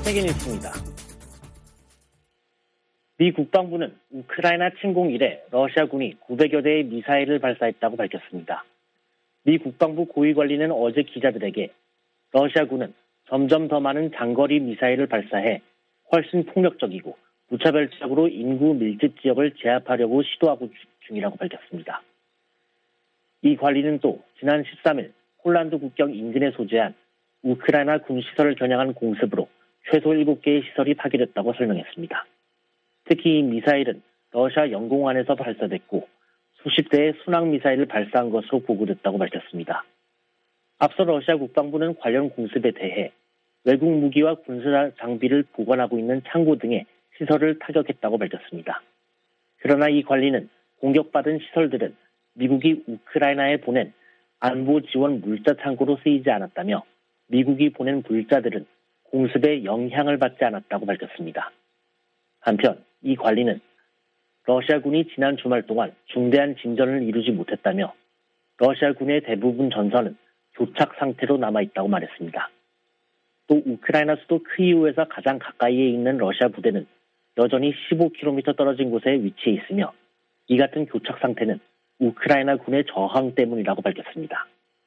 세계뉴스입니다. 미 국방부는 우크라이나 침공 이래 러시아군이 900여 대의 미사일을 발사했다고 밝혔습니다. 미 국방부 고위 관리는 어제 기자들에게 러시아군은 점점 더 많은 장거리 미사일을 발사해 훨씬 폭력적이고 무차별적으로 인구 밀집 지역을 제압하려고 시도하고 중이라고 밝혔습니다. 이 관리는 또 지난 13일 폴란드 국경 인근에 소재한 우크라이나 군 시설을 겨냥한 공습으로 최소 7개의 시설이 파괴됐다고 설명했습니다. 특히 이 미사일은 러시아 영공안에서 발사됐고 수십 대의 순항미사일을 발사한 것으로 보고됐다고 밝혔습니다. 앞서 러시아 국방부는 관련 공습에 대해 외국 무기와 군사 장비를 보관하고 있는 창고 등의 시설을 타격했다고 밝혔습니다. 그러나 이 관리는 공격받은 시설들은 미국이 우크라이나에 보낸 안보 지원 물자 창고로 쓰이지 않았다며 미국이 보낸 물자들은 공습에 영향을 받지 않았다고 밝혔습니다. 한편 이 관리는 러시아군이 지난 주말 동안 중대한 진전을 이루지 못했다며 러시아군의 대부분 전선은 교착 상태로 남아있다고 말했습니다. 또 우크라이나 수도 크이우에서 가장 가까이에 있는 러시아 부대는 여전히 15km 떨어진 곳에 위치해 있으며 이 같은 교착 상태는 우크라이나 군의 저항 때문이라고 밝혔습니다.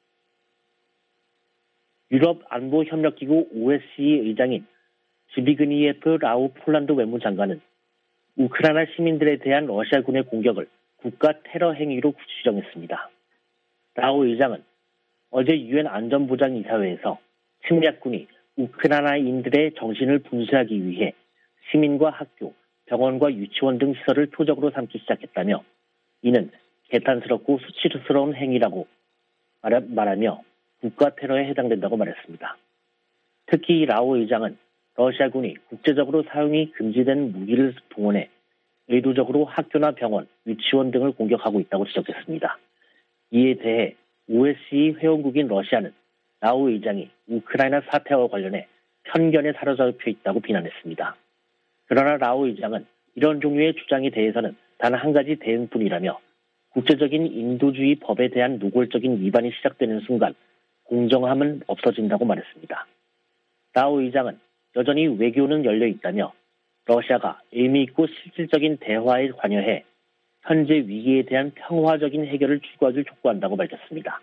유럽 안보협력기구 OSCE 의장인 지비그니예프 라우 폴란드 외무장관은 우크라이나 시민들에 대한 러시아군의 공격을 국가 테러 행위로 지정했습니다. 라우 의장은 어제 유엔 안전보장이사회에서 침략군이 우크라이나인들의 정신을 분쇄하기 위해 시민과 학교, 병원과 유치원 등 시설을 표적으로 삼기 시작했다며 이는 개탄스럽고 수치스러운 행위라고 말하며 국가 테러에 해당된다고 말했습니다. 특히 라오 의장은 러시아군이 국제적으로 사용이 금지된 무기를 동원해 의도적으로 학교나 병원, 유치원 등을 공격하고 있다고 지적했습니다. 이에 대해 OSCE 회원국인 러시아는 라오 의장이 우크라이나 사태와 관련해 편견에 사로잡혀 있다고 비난했습니다. 그러나 라오 의장은 이런 종류의 주장에 대해서는 단 한 가지 대응뿐이라며 국제적인 인도주의 법에 대한 노골적인 위반이 시작되는 순간 공정함은 없어진다고 말했습니다. 라오 의장은 여전히 외교는 열려 있다며 러시아가 의미 있고 실질적인 대화에 관여해 현재 위기에 대한 평화적인 해결을 추구하길 촉구한다고 밝혔습니다.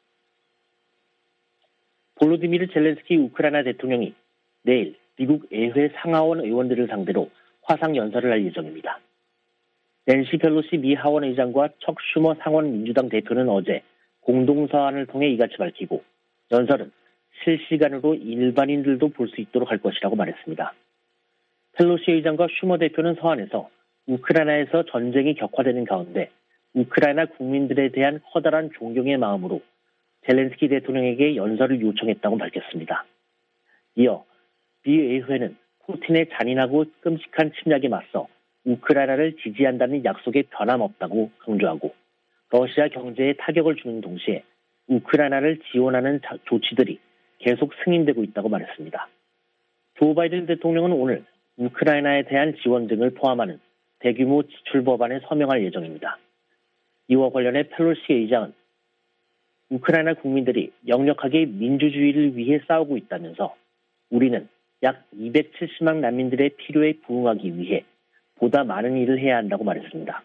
볼로디미르 젤렌스키 우크라이나 대통령이 내일 미국 의회 상하원 의원들을 상대로 화상 연설을 할 예정입니다. 낸시 펠로시 미 하원 의장과 척 슈머 상원 민주당 대표는 어제 공동서한을 통해 이같이 밝히고 연설은 실시간으로 일반인들도 볼 수 있도록 할 것이라고 말했습니다. 펠로시 의장과 슈머 대표는 서한에서 우크라이나에서 전쟁이 격화되는 가운데 우크라이나 국민들에 대한 커다란 존경의 마음으로 젤렌스키 대통령에게 연설을 요청했다고 밝혔습니다. 이어 미 의회는 푸틴의 잔인하고 끔찍한 침략에 맞서 우크라이나를 지지한다는 약속에 변함없다고 강조하고 러시아 경제에 타격을 주는 동시에 우크라이나를 지원하는 조치들이 계속 승인되고 있다고 말했습니다. 조 바이든 대통령은 오늘 우크라이나에 대한 지원 등을 포함하는 대규모 지출 법안에 서명할 예정입니다. 이와 관련해 펠로시 의장은 우크라이나 국민들이 역력하게 민주주의를 위해 싸우고 있다면서 우리는 약 270만 난민들의 필요에 부응하기 위해 보다 많은 일을 해야 한다고 말했습니다.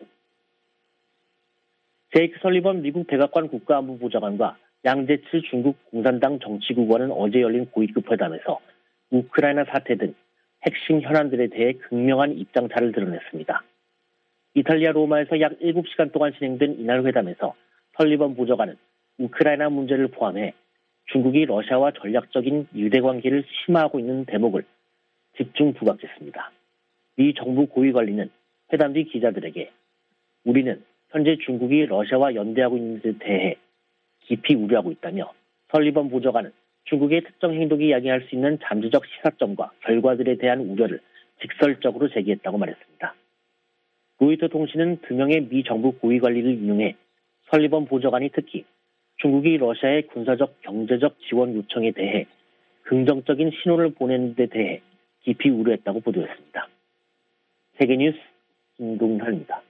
제이크 설리번 미국 백악관 국가안보보좌관과 양제츠 중국 공산당 정치국원은 어제 열린 고위급 회담에서 우크라이나 사태 등 핵심 현안들에 대해 극명한 입장차를 드러냈습니다. 이탈리아 로마에서 약 7시간 동안 진행된 이날 회담에서 설리번 보좌관은 우크라이나 문제를 포함해 중국이 러시아와 전략적인 유대관계를 심화하고 있는 대목을 집중 부각했습니다. 미 정부 고위관리는 회담 뒤 기자들에게 우리는 현재 중국이 러시아와 연대하고 있는 데 대해 깊이 우려하고 있다며 설리번 보좌관은 중국의 특정 행동이 야기할 수 있는 잠재적 시사점과 결과들에 대한 우려를 직설적으로 제기했다고 말했습니다. 로이터 통신은 2명의 미 정부 고위관리를 인용해 설리번 보좌관이 특히 중국이 러시아의 군사적, 경제적 지원 요청에 대해 긍정적인 신호를 보내는 데 대해 깊이 우려했다고 보도했습니다. 세계뉴스 김동현입니다.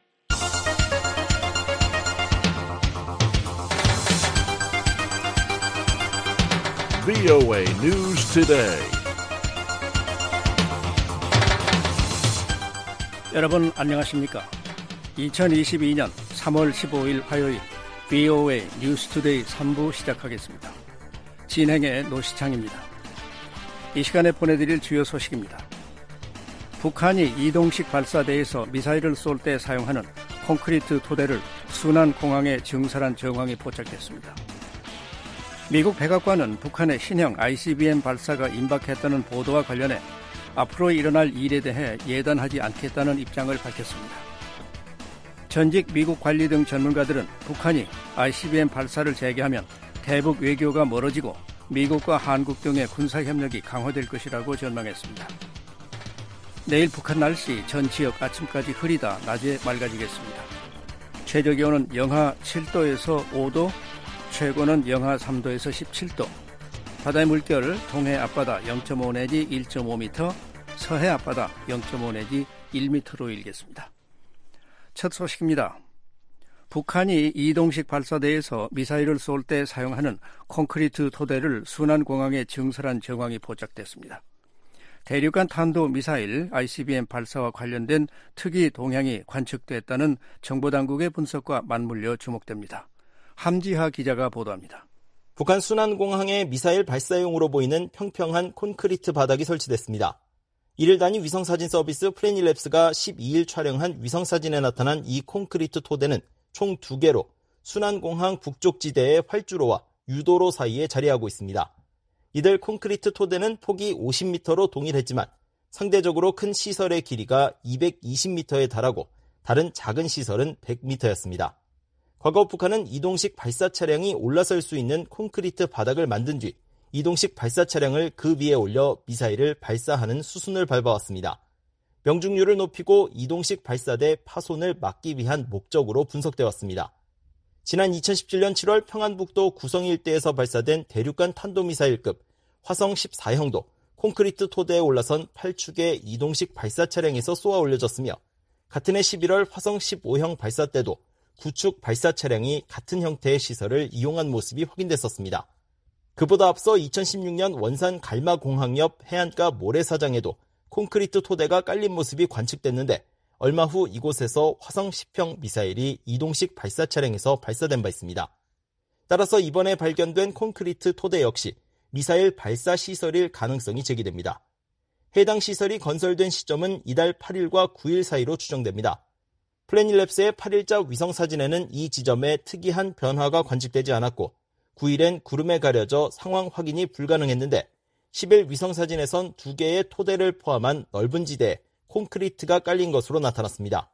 VOA News Today. 여러분 안녕하십니까? 2022년 3월 15일 화요일 VOA 뉴스투데이 3부 시작하겠습니다. 진행의 노시창입니다. 이 시간에 보내드릴 주요 소식입니다. 북한이 이동식 발사대에서 미사일을 쏠 때 사용하는 콘크리트 토대를 순안공항에 증설한 정황이 포착됐습니다. 미국 백악관은 북한의 신형 ICBM 발사가 임박했다는 보도와 관련해 앞으로 일어날 일에 대해 예단하지 않겠다는 입장을 밝혔습니다. 전직 미국 관리 등 전문가들은 북한이 ICBM 발사를 재개하면 대북 외교가 멀어지고 미국과 한국 등의 군사협력이 강화될 것이라고 전망했습니다. 내일 북한 날씨 전 지역 아침까지 흐리다 낮에 맑아지겠습니다. 최저기온은 영하 7도에서 5도, 최고는 영하 3도에서 17도. 바다의 물결 동해 앞바다 0.5 내지 1.5m, 서해 앞바다 0.5 내지 1m로 일겠습니다. 첫 소식입니다. 북한이 이동식 발사대에서 미사일을 쏠 때 사용하는 콘크리트 토대를 순안공항에 증설한 정황이 포착됐습니다. 대륙간 탄도미사일 ICBM 발사와 관련된 특이 동향이 관측됐다는 정보당국의 분석과 맞물려 주목됩니다. 함지하 기자가 보도합니다. 북한 순안공항에 미사일 발사용으로 보이는 평평한 콘크리트 바닥이 설치됐습니다. 이를 단위 위성사진 서비스 플래닛랩스가 12일 촬영한 위성사진에 나타난 이 콘크리트 토대는 총 2개로 순안공항 북쪽 지대의 활주로와 유도로 사이에 자리하고 있습니다. 이들 콘크리트 토대는 폭이 50m로 동일했지만 상대적으로 큰 시설의 길이가 220m에 달하고 다른 작은 시설은 100m였습니다. 과거 북한은 이동식 발사 차량이 올라설 수 있는 콘크리트 바닥을 만든 뒤 이동식 발사 차량을 그 위에 올려 미사일을 발사하는 수순을 밟아왔습니다. 명중률을 높이고 이동식 발사대 파손을 막기 위한 목적으로 분석돼 왔습니다. 지난 2017년 7월 평안북도 구성 일대에서 발사된 대륙간 탄도미사일급 화성 14형도 콘크리트 토대에 올라선 8축의 이동식 발사 차량에서 쏘아 올려졌으며 같은 해 11월 화성 15형 발사 때도 9축 발사 차량이 같은 형태의 시설을 이용한 모습이 확인됐었습니다. 그보다 앞서 2016년 원산 갈마공항 옆 해안가 모래사장에도 콘크리트 토대가 깔린 모습이 관측됐는데 얼마 후 이곳에서 화성 10형 미사일이 이동식 발사 차량에서 발사된 바 있습니다. 따라서 이번에 발견된 콘크리트 토대 역시 미사일 발사 시설일 가능성이 제기됩니다. 해당 시설이 건설된 시점은 이달 8일과 9일 사이로 추정됩니다. 플래닛랩스의 8일자 위성사진에는 이 지점에 특이한 변화가 관측되지 않았고 9일엔 구름에 가려져 상황 확인이 불가능했는데 10일 위성사진에선 2개의 토대를 포함한 넓은 지대에 콘크리트가 깔린 것으로 나타났습니다.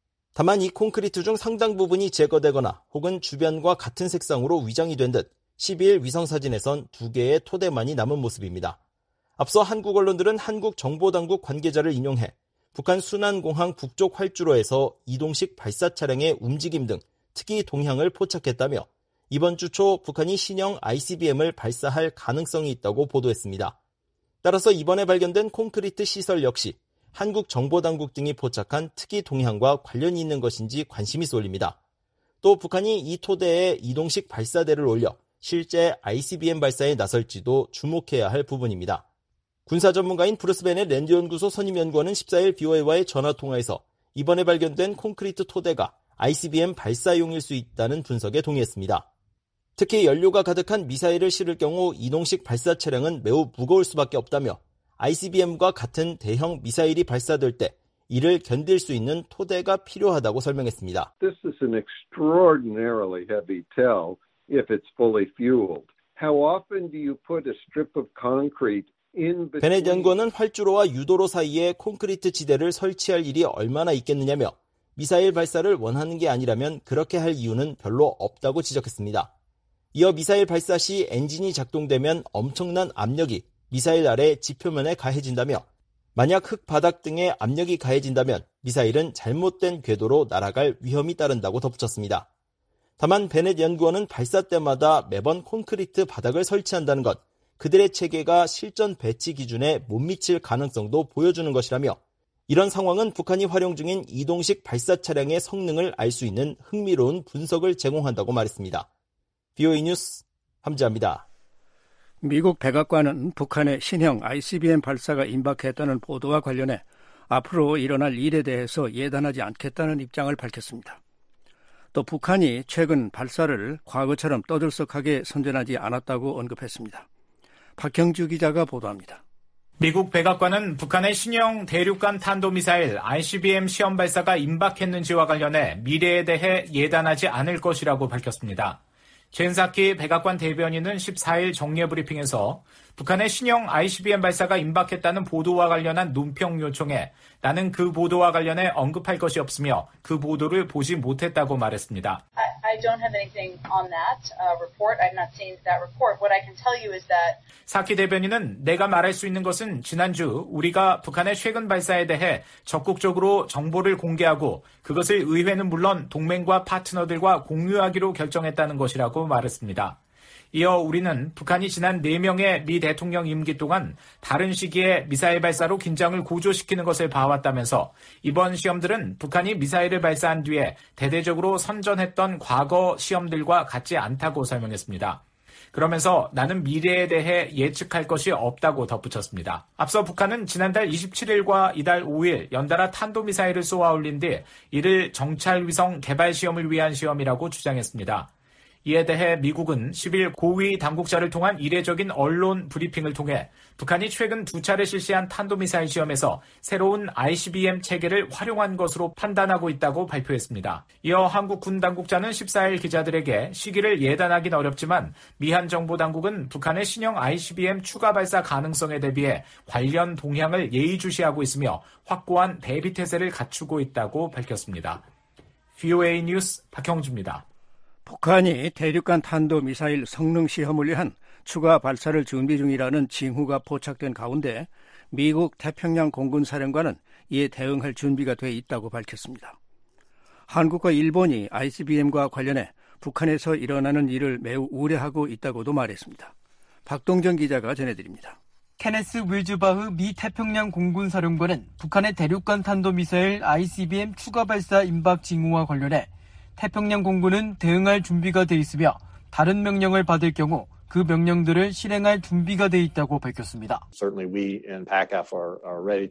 다만 이 콘크리트 중 상당 부분이 제거되거나 혹은 주변과 같은 색상으로 위장이 된 듯 12일 위성사진에선 2개의 토대만이 남은 모습입니다. 앞서 한국 언론들은 한국 정보당국 관계자를 인용해 북한 순안공항 북쪽 활주로에서 이동식 발사 차량의 움직임 등 특이 동향을 포착했다며 이번 주 초 북한이 신형 ICBM을 발사할 가능성이 있다고 보도했습니다. 따라서 이번에 발견된 콘크리트 시설 역시 한국 정보당국 등이 포착한 특이 동향과 관련이 있는 것인지 관심이 쏠립니다. 또 북한이 이 토대에 이동식 발사대를 올려 실제 ICBM 발사에 나설지도 주목해야 할 부분입니다. 군사 전문가인 브루스 베넷 랜드연구소 선임연구원은 14일 BOA와의 전화통화에서 이번에 발견된 콘크리트 토대가 ICBM 발사용일 수 있다는 분석에 동의했습니다. 특히 연료가 가득한 미사일을 실을 경우 이동식 발사 차량은 매우 무거울 수밖에 없다며 ICBM과 같은 대형 미사일이 발사될 때 이를 견딜 수 있는 토대가 필요하다고 설명했습니다. This is an extraordinarily heavy TEL if it's fully fueled. How often do you put a strip of concrete in between? 베넷 연구원은 활주로와 유도로 사이에 콘크리트 지대를 설치할 일이 얼마나 있겠느냐며 미사일 발사를 원하는 게 아니라면 그렇게 할 이유는 별로 없다고 지적했습니다. 이어 미사일 발사 시 엔진이 작동되면 엄청난 압력이 미사일 아래 지표면에 가해진다며 만약 흙 바닥 등에 압력이 가해진다면 미사일은 잘못된 궤도로 날아갈 위험이 따른다고 덧붙였습니다. 다만 베넷 연구원은 발사 때마다 매번 콘크리트 바닥을 설치한다는 것, 그들의 체계가 실전 배치 기준에 못 미칠 가능성도 보여주는 것이라며 이런 상황은 북한이 활용 중인 이동식 발사 차량의 성능을 알 수 있는 흥미로운 분석을 제공한다고 말했습니다. VOA 뉴스 함지아입니다. 미국 백악관은 북한의 신형 ICBM 발사가 임박했다는 보도와 관련해 앞으로 일어날 일에 대해서 예단하지 않겠다는 입장을 밝혔습니다. 또 북한이 최근 발사를 과거처럼 떠들썩하게 선전하지 않았다고 언급했습니다. 박형주 기자가 보도합니다. 미국 백악관은 북한의 신형 대륙간 탄도미사일 ICBM 시험 발사가 임박했는지와 관련해 미래에 대해 예단하지 않을 것이라고 밝혔습니다. 젠사키 백악관 대변인은 14일 정례 브리핑에서 북한의 신형 ICBM 발사가 임박했다는 보도와 관련한 논평 요청에 나는 그 보도와 관련해 언급할 것이 없으며 그 보도를 보지 못했다고 말했습니다. I don't have anything on that report. I've not seen that report. What I can tell you is that 사키 대변인은 내가 말할 수 있는 것은 지난주 우리가 북한의 최근 발사에 대해 적극적으로 정보를 공개하고 그것을 의회는 물론 동맹과 파트너들과 공유하기로 결정했다는 것이라고 말했습니다. 이어 우리는 북한이 지난 4명의 미 대통령 임기 동안 다른 시기에 미사일 발사로 긴장을 고조시키는 것을 봐왔다면서 이번 시험들은 북한이 미사일을 발사한 뒤에 대대적으로 선전했던 과거 시험들과 같지 않다고 설명했습니다. 그러면서 나는 미래에 대해 예측할 것이 없다고 덧붙였습니다. 앞서 북한은 지난달 27일과 이달 5일 연달아 탄도미사일을 쏘아 올린 뒤 이를 정찰위성 개발 시험을 위한 시험이라고 주장했습니다. 이에 대해 미국은 10일 고위 당국자를 통한 이례적인 언론 브리핑을 통해 북한이 최근 2차례 실시한 탄도미사일 시험에서 새로운 ICBM 체계를 활용한 것으로 판단하고 있다고 발표했습니다. 이어 한국 군 당국자는 14일 기자들에게 시기를 예단하긴 어렵지만 미한 정보 당국은 북한의 신형 ICBM 추가 발사 가능성에 대비해 관련 동향을 예의주시하고 있으며 확고한 대비태세를 갖추고 있다고 밝혔습니다. VOA 뉴스 박형주입니다. 북한이 대륙간 탄도미사일 성능 시험을 위한 추가 발사를 준비 중이라는 징후가 포착된 가운데 미국 태평양 공군사령관은 이에 대응할 준비가 돼 있다고 밝혔습니다. 한국과 일본이 ICBM과 관련해 북한에서 일어나는 일을 매우 우려하고 있다고도 말했습니다. 박동정 기자가 전해드립니다. 케네스 윌즈바흐 미 태평양 공군사령관은 북한의 대륙간 탄도미사일 ICBM 추가 발사 임박 징후와 관련해 태평양 공군은 대응할 준비가 돼 있으며 다른 명령을 받을 경우 그 명령들을 실행할 준비가 돼 있다고 밝혔습니다. Certainly we in PACAF are ready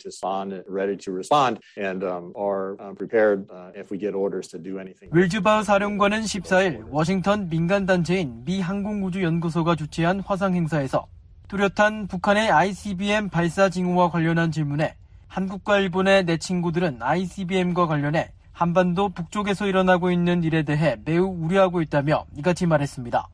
to respond and are prepared if we get orders to do anything. 윌즈바흐 사령관은 14일 워싱턴 민간단체인 미 항공우주연구소가 주최한 화상 행사에서 뚜렷한 북한의 ICBM 발사 징후와 관련한 질문에 한국과 일본의 내 친구들은 ICBM과 관련해 한반도 북쪽에서 일어나고 있는 일에 대해 매우 우려하고 있다며 이같이 말했습니다.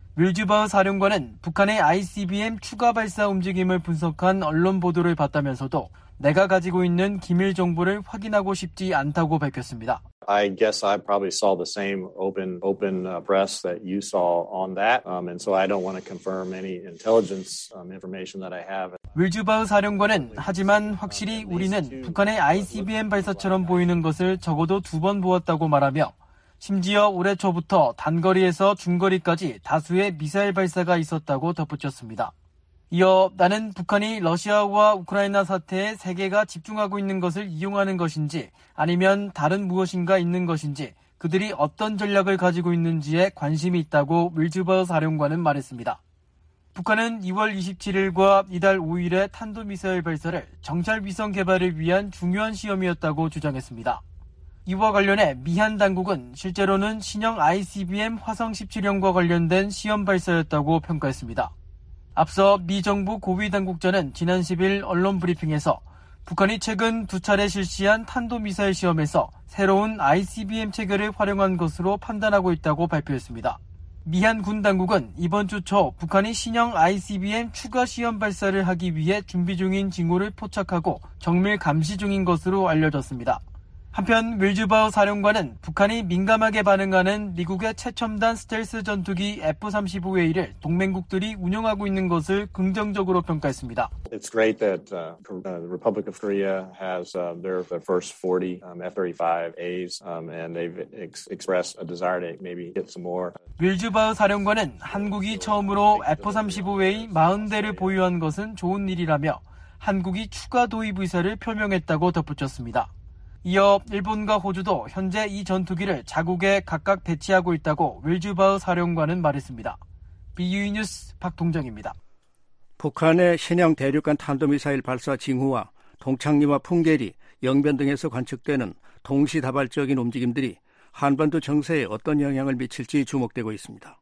윌즈바흐 사령관은 북한의 ICBM 추가 발사 움직임을 분석한 언론 보도를 봤다면서도 내가 가지고 있는 기밀 정보를 확인하고 싶지 않다고 밝혔습니다. I guess I probably saw the same open press that you saw on that, and so I don't want to confirm any intelligence information that I have. 윌즈바흐 사령관은 하지만 확실히 우리는 북한의 ICBM 발사처럼 보이는 것을 적어도 2번 보았다고 말하며 심지어 올해 초부터 단거리에서 중거리까지 다수의 미사일 발사가 있었다고 덧붙였습니다. 이어 나는 북한이 러시아와 우크라이나 사태에 세계가 집중하고 있는 것을 이용하는 것인지 아니면 다른 무엇인가 있는 것인지 그들이 어떤 전략을 가지고 있는지에 관심이 있다고 윌즈바흐 사령관은 말했습니다. 북한은 2월 27일과 이달 5일의 탄도미사일 발사를 정찰위성 개발을 위한 중요한 시험이었다고 주장했습니다. 이와 관련해 미한 당국은 실제로는 신형 ICBM 화성 17형과 관련된 시험 발사였다고 평가했습니다. 앞서 미 정부 고위 당국자는 지난 10일 언론 브리핑에서 북한이 최근 2차례 실시한 탄도미사일 시험에서 새로운 ICBM 체계를 활용한 것으로 판단하고 있다고 발표했습니다. 미한 군 당국은 이번 주 초 북한이 신형 ICBM 추가 시험 발사를 하기 위해 준비 중인 징후를 포착하고 정밀 감시 중인 것으로 알려졌습니다. 한편 윌즈바흐 사령관은 북한이 민감하게 반응하는 미국의 최첨단 스텔스 전투기 F-35A를 동맹국들이 운용하고 있는 것을 긍정적으로 평가했습니다. It's great that the Republic of Korea has their first 40 F-35As and they've expressed a desire to maybe get some more. 윌즈바흐 사령관은 한국이 처음으로 F-35A 40대를 보유한 것은 좋은 일이라며 한국이 추가 도입 의사를 표명했다고 덧붙였습니다. 이어 일본과 호주도 현재 이 전투기를 자국에 각각 배치하고 있다고 윌즈바흐 사령관은 말했습니다. BUE 뉴스 박동정입니다. 북한의 신형 대륙간 탄도미사일 발사 징후와 동창리와 풍계리, 영변 등에서 관측되는 동시다발적인 움직임들이 한반도 정세에 어떤 영향을 미칠지 주목되고 있습니다.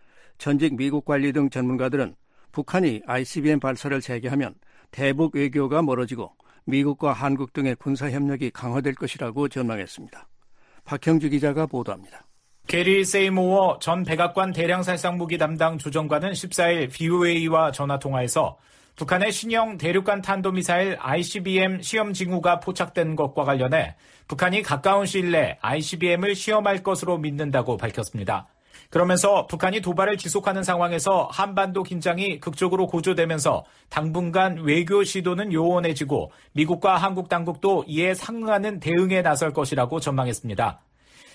전직 미국 관리 등 전문가들은 북한이 ICBM 발사를 재개하면 대북 외교가 멀어지고 미국과 한국 등의 군사협력이 강화될 것이라고 전망했습니다. 박형주 기자가 보도합니다. 게리 세이모어 전 백악관 대량살상무기 담당 조정관은 14일 VOA와 전화통화에서 북한의 신형 대륙간 탄도미사일 ICBM 시험 징후가 포착된 것과 관련해 북한이 가까운 시일 내에 ICBM을 시험할 것으로 믿는다고 밝혔습니다. 그러면서 북한이 도발을 지속하는 상황에서 한반도 긴장이 극적으로 고조되면서 당분간 외교 시도는 요원해지고 미국과 한국 당국도 이에 상응하는 대응에 나설 것이라고 전망했습니다.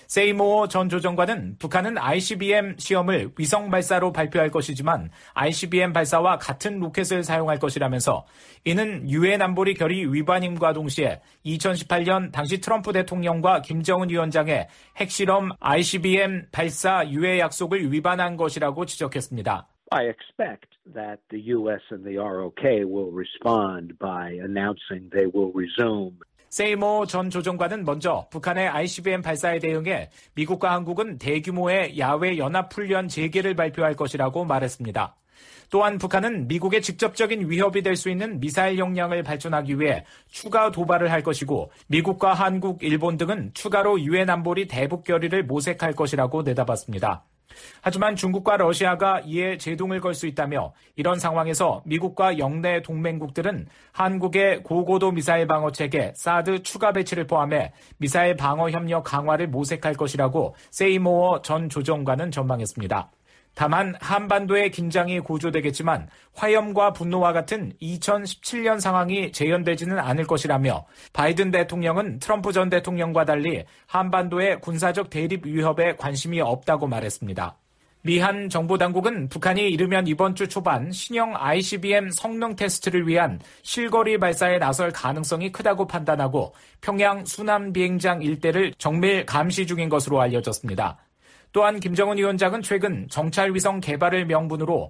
세이모어 전 조정관은 북한은 ICBM 시험을 위성 발사로 발표할 것이지만 ICBM 발사와 같은 로켓을 사용할 것이라면서 이는 유엔 안보리 결의 위반임과 동시에 2018년 당시 트럼프 대통령과 김정은 위원장의 핵실험 ICBM 발사 유예 약속을 위반한 것이라고 지적했습니다. I expect that the U.S. and the ROK will respond by announcing they will resume. 세이모 전 조정관은 먼저 북한의 ICBM 발사에 대응해 미국과 한국은 대규모의 야외 연합훈련 재개를 발표할 것이라고 말했습니다. 또한 북한은 미국의 직접적인 위협이 될 수 있는 미사일 역량을 발전하기 위해 추가 도발을 할 것이고 미국과 한국, 일본 등은 추가로 유엔 안보리 대북 결의를 모색할 것이라고 내다봤습니다. 하지만 중국과 러시아가 이에 제동을 걸 수 있다며 이런 상황에서 미국과 영내 동맹국들은 한국의 고고도 미사일 방어 체계 사드 추가 배치를 포함해 미사일 방어 협력 강화를 모색할 것이라고 세이모어 전 조정관은 전망했습니다. 다만 한반도의 긴장이 고조되겠지만 화염과 분노와 같은 2017년 상황이 재현되지는 않을 것이라며 바이든 대통령은 트럼프 전 대통령과 달리 한반도의 군사적 대립 위협에 관심이 없다고 말했습니다. 미한 정보당국은 북한이 이르면 이번 주 초반 신형 ICBM 성능 테스트를 위한 실거리 발사에 나설 가능성이 크다고 판단하고 평양 순안 비행장 일대를 정밀 감시 중인 것으로 알려졌습니다. 또한 김정은 위원장은 최근 정찰위성 개발을 명분으로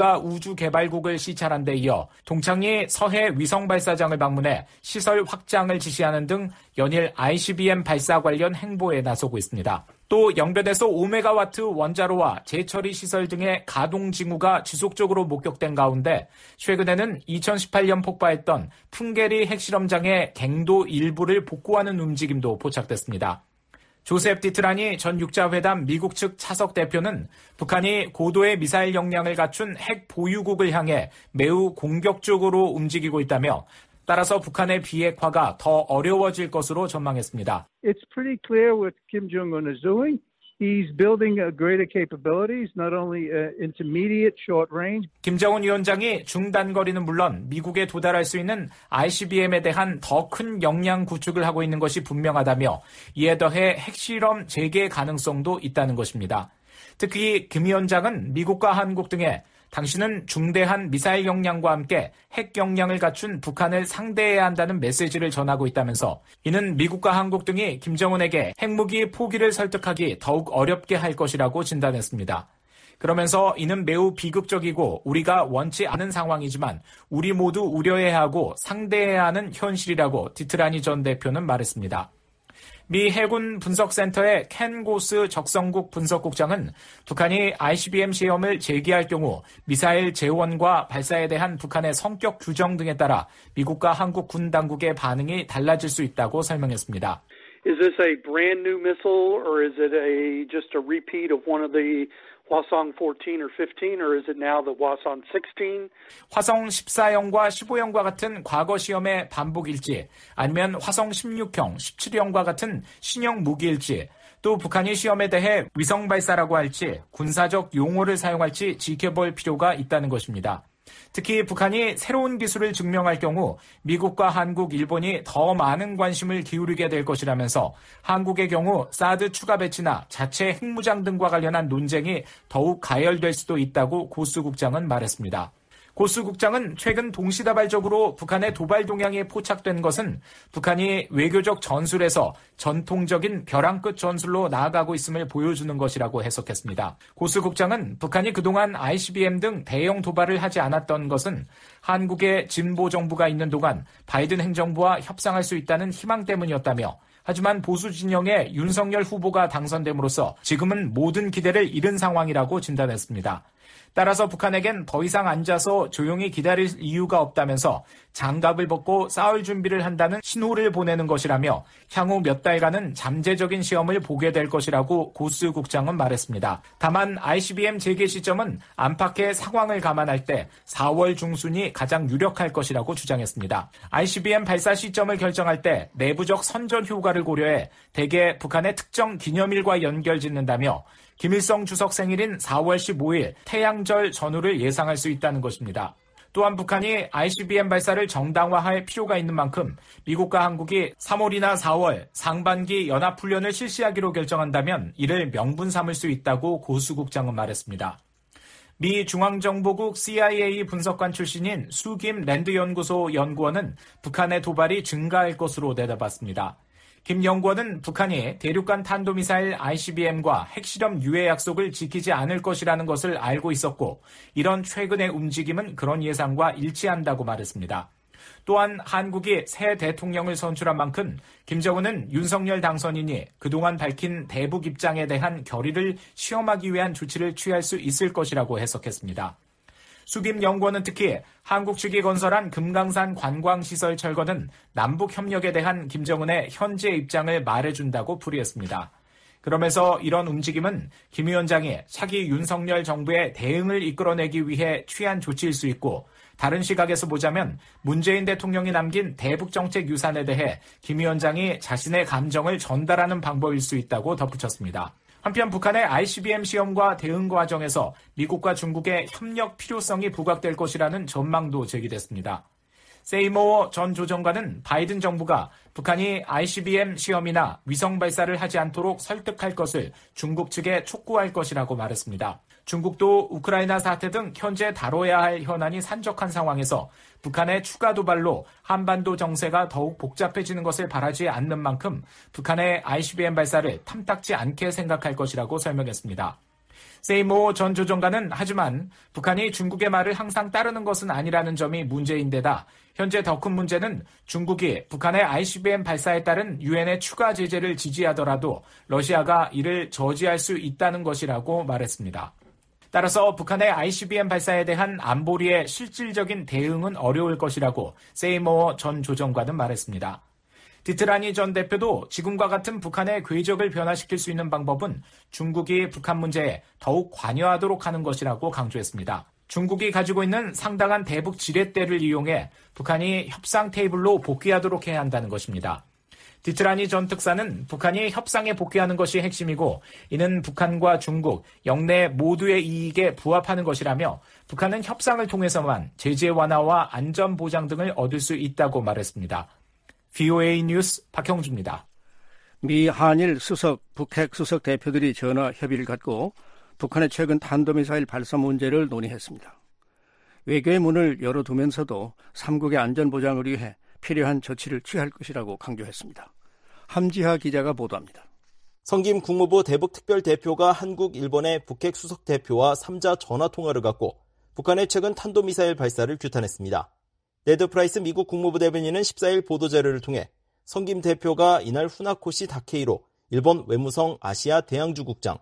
국가우주개발국을 시찰한 데 이어 동창리 서해 위성발사장을 방문해 시설 확장을 지시하는 등 연일 ICBM 발사 관련 행보에 나서고 있습니다. 또 영변에서 5메가와트 원자로와 재처리 시설 등의 가동 징후가 지속적으로 목격된 가운데 최근에는 2018년 폭파했던 풍계리 핵실험장의 갱도 일부를 복구하는 움직임도 포착됐습니다. 조셉 디트라니 전 육자회담 미국 측 차석 대표는 북한이 고도의 미사일 역량을 갖춘 핵 보유국을 향해 매우 공격적으로 움직이고 있다며 따라서 북한의 비핵화가 더 어려워질 것으로 전망했습니다. It's pretty clear what Kim Jong-un is doing. He's building greater capabilities, not only intermediate, short range. 김정은 위원장이 중단거리는 물론 미국에 도달할 수 있는 ICBM에 대한 더 큰 역량 구축을 하고 있는 것이 분명하다며 이에 더해 핵실험 재개 가능성도 있다는 것입니다. 특히 김 위원장은 미국과 한국 등에 당신은 중대한 미사일 역량과 함께 핵 역량을 갖춘 북한을 상대해야 한다는 메시지를 전하고 있다면서 이는 미국과 한국 등이 김정은에게 핵무기 포기를 설득하기 더욱 어렵게 할 것이라고 진단했습니다. 그러면서 이는 매우 비극적이고 우리가 원치 않은 상황이지만 우리 모두 우려해야 하고 상대해야 하는 현실이라고 디트라니 전 대표는 말했습니다. 미 해군 분석센터의 켄 고스 적성국 분석국장은 북한이 ICBM 시험을 재개할 경우 미사일 재원과 발사에 대한 북한의 성격 규정 등에 따라 미국과 한국 군 당국의 반응이 달라질 수 있다고 설명했습니다. Is this a brand new missile or is it just a repeat of one of the Hwasong 14 or 15 or is it now the Hwasong 16? 화성 14형과 15형과 같은 과거 시험의 반복일지 아니면 화성 16형, 17형과 같은 신형 무기일지 또 북한이 시험에 대해 위성 발사라고 할지 군사적 용어를 사용할지 지켜볼 필요가 있다는 것입니다. 특히 북한이 새로운 기술을 증명할 경우 미국과 한국, 일본이 더 많은 관심을 기울이게 될 것이라면서 한국의 경우 사드 추가 배치나 자체 핵무장 등과 관련한 논쟁이 더욱 가열될 수도 있다고 고스 국장은 말했습니다. 고스 국장은 최근 동시다발적으로 북한의 도발 동향이 포착된 것은 북한이 외교적 전술에서 전통적인 벼랑 끝 전술로 나아가고 있음을 보여주는 것이라고 해석했습니다. 고스 국장은 북한이 그동안 ICBM 등 대형 도발을 하지 않았던 것은 한국의 진보 정부가 있는 동안 바이든 행정부와 협상할 수 있다는 희망 때문이었다며, 하지만 보수 진영의 윤석열 후보가 당선됨으로써 지금은 모든 기대를 잃은 상황이라고 진단했습니다. 따라서 북한에겐 더 이상 앉아서 조용히 기다릴 이유가 없다면서 장갑을 벗고 싸울 준비를 한다는 신호를 보내는 것이라며 향후 몇 달간은 잠재적인 시험을 보게 될 것이라고 고스 국장은 말했습니다. 다만 ICBM 재개 시점은 안팎의 상황을 감안할 때 4월 중순이 가장 유력할 것이라고 주장했습니다. ICBM 발사 시점을 결정할 때 내부적 선전 효과를 고려해 대개 북한의 특정 기념일과 연결짓는다며 김일성 주석 생일인 4월 15일 태양절 전후를 예상할 수 있다는 것입니다. 또한 북한이 ICBM 발사를 정당화할 필요가 있는 만큼 미국과 한국이 3월이나 4월 상반기 연합훈련을 실시하기로 결정한다면 이를 명분 삼을 수 있다고 고수 국장은 말했습니다. 미 중앙정보국 CIA 분석관 출신인 수김 랜드연구소 연구원은 북한의 도발이 증가할 것으로 내다봤습니다. 김 연구원은 북한이 대륙간 탄도미사일 ICBM과 핵실험 유예 약속을 지키지 않을 것이라는 것을 알고 있었고, 이런 최근의 움직임은 그런 예상과 일치한다고 말했습니다. 또한 한국이 새 대통령을 선출한 만큼 김정은은 윤석열 당선인이 그동안 밝힌 대북 입장에 대한 결의를 시험하기 위한 조치를 취할 수 있을 것이라고 해석했습니다. 수김 연구원은 특히 한국 측이 건설한 금강산 관광시설 철거는 남북 협력에 대한 김정은의 현재 입장을 말해준다고 풀이했습니다. 그러면서 이런 움직임은 김 위원장이 차기 윤석열 정부의 대응을 이끌어내기 위해 취한 조치일 수 있고, 다른 시각에서 보자면 문재인 대통령이 남긴 대북정책 유산에 대해 김 위원장이 자신의 감정을 전달하는 방법일 수 있다고 덧붙였습니다. 한편 북한의 ICBM 시험과 대응 과정에서 미국과 중국의 협력 필요성이 부각될 것이라는 전망도 제기됐습니다. 세이모어 전 조정관은 바이든 정부가 북한이 ICBM 시험이나 위성 발사를 하지 않도록 설득할 것을 중국 측에 촉구할 것이라고 말했습니다. 중국도 우크라이나 사태 등 현재 다뤄야 할 현안이 산적한 상황에서 북한의 추가 도발로 한반도 정세가 더욱 복잡해지는 것을 바라지 않는 만큼 북한의 ICBM 발사를 탐탁지 않게 생각할 것이라고 설명했습니다. 세이모 전 조정관은 하지만 북한이 중국의 말을 항상 따르는 것은 아니라는 점이 문제인데다 현재 더 큰 문제는 중국이 북한의 ICBM 발사에 따른 유엔의 추가 제재를 지지하더라도 러시아가 이를 저지할 수 있다는 것이라고 말했습니다. 따라서 북한의 ICBM 발사에 대한 안보리의 실질적인 대응은 어려울 것이라고 세이모 전 조정관은 말했습니다. 디트라니 전 대표도 지금과 같은 북한의 궤적을 변화시킬 수 있는 방법은 중국이 북한 문제에 더욱 관여하도록 하는 것이라고 강조했습니다. 중국이 가지고 있는 상당한 대북 지렛대를 이용해 북한이 협상 테이블로 복귀하도록 해야 한다는 것입니다. 디트라니 전 특사는 북한이 협상에 복귀하는 것이 핵심이고 이는 북한과 중국, 영내 모두의 이익에 부합하는 것이라며 북한은 협상을 통해서만 제재 완화와 안전 보장 등을 얻을 수 있다고 말했습니다. VOA 뉴스 박형주입니다. 미 한일 수석, 북핵 수석 대표들이 전화 협의를 갖고 북한의 최근 탄도미사일 발사 문제를 논의했습니다. 외교의 문을 열어두면서도 3국의 안전보장을 위해 필요한 조치를 취할 것이라고 강조했습니다. 함지하 기자가 보도합니다. 성김 국무부 대북특별대표가 한국, 일본의 북핵 수석 대표와 3자 전화통화를 갖고 북한의 최근 탄도미사일 발사를 규탄했습니다. 네드 프라이스 미국 국무부 대변인은 14일 보도자료를 통해 성김 대표가 이날 후나코시 다케이로 일본 외무성 아시아 대양주국장,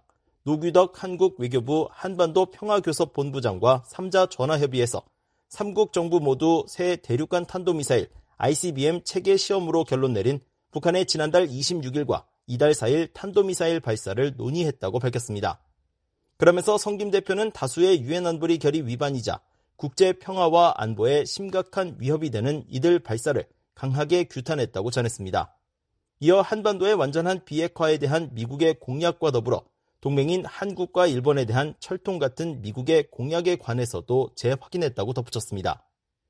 노규덕 한국 외교부 한반도 평화교섭 본부장과 3자 전화협의에서 3국 정부 모두 새 대륙간 탄도미사일 ICBM 체계 시험으로 결론 내린 북한의 지난달 26일과 이달 4일 탄도미사일 발사를 논의했다고 밝혔습니다. 그러면서 성김 대표는 다수의 유엔 안보리 결의 위반이자 국제 평화와 안보에 심각한 위협이 되는 이들 발사를 강하게 규탄했다고 전했습니다. 이어 한반도의 완전한 비핵화에 대한 미국의 공약과 더불어 동맹인 한국과 일본에 대한 철통 같은 미국의 공약에 관해서도 재확인했다고 덧붙였습니다.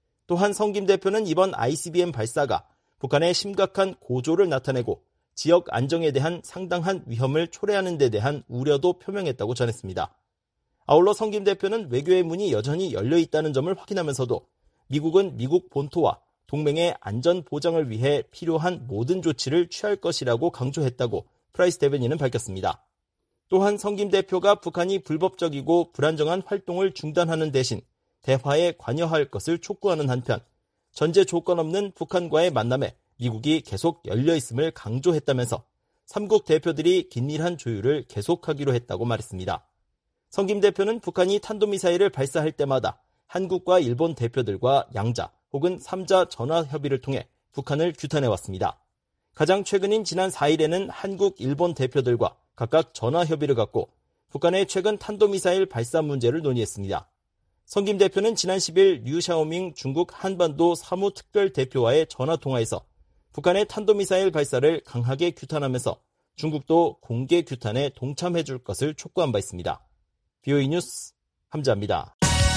또한 성김 대표는 이번 ICBM 발사가 북한의 심각한 고조를 나타내고 지역 안정에 대한 상당한 위험을 초래하는 데 대한 우려도 표명했다고 전했습니다. 아울러 성 김 대표는 외교의 문이 여전히 열려 있다는 점을 확인하면서도 미국은 미국 본토와 동맹의 안전 보장을 위해 필요한 모든 조치를 취할 것이라고 강조했다고 프라이스 대변인은 밝혔습니다. 또한 성 김 대표가 북한이 불법적이고 불안정한 활동을 중단하는 대신 대화에 관여할 것을 촉구하는 한편 전제 조건 없는 북한과의 만남에 미국이 계속 열려 있음을 강조했다면서 3국 대표들이 긴밀한 조율을 계속하기로 했다고 말했습니다. 성 김 대표는 북한이 탄도미사일을 발사할 때마다 한국과 일본 대표들과 양자 혹은 3자 전화 협의를 통해 북한을 규탄해왔습니다. 가장 최근인 지난 4일에는 한국, 일본 대표들과 각각 전화 협의를 갖고 북한의 최근 탄도미사일 발사 문제를 논의했습니다. 성 김 대표는 지난 10일 류샤오밍 중국 한반도 사무특별대표와의 전화통화에서 북한의 탄도미사일 발사를 강하게 규탄하면서 중국도 공개 규탄에 동참해줄 것을 촉구한 바 있습니다. BOE 뉴스 함자입니다.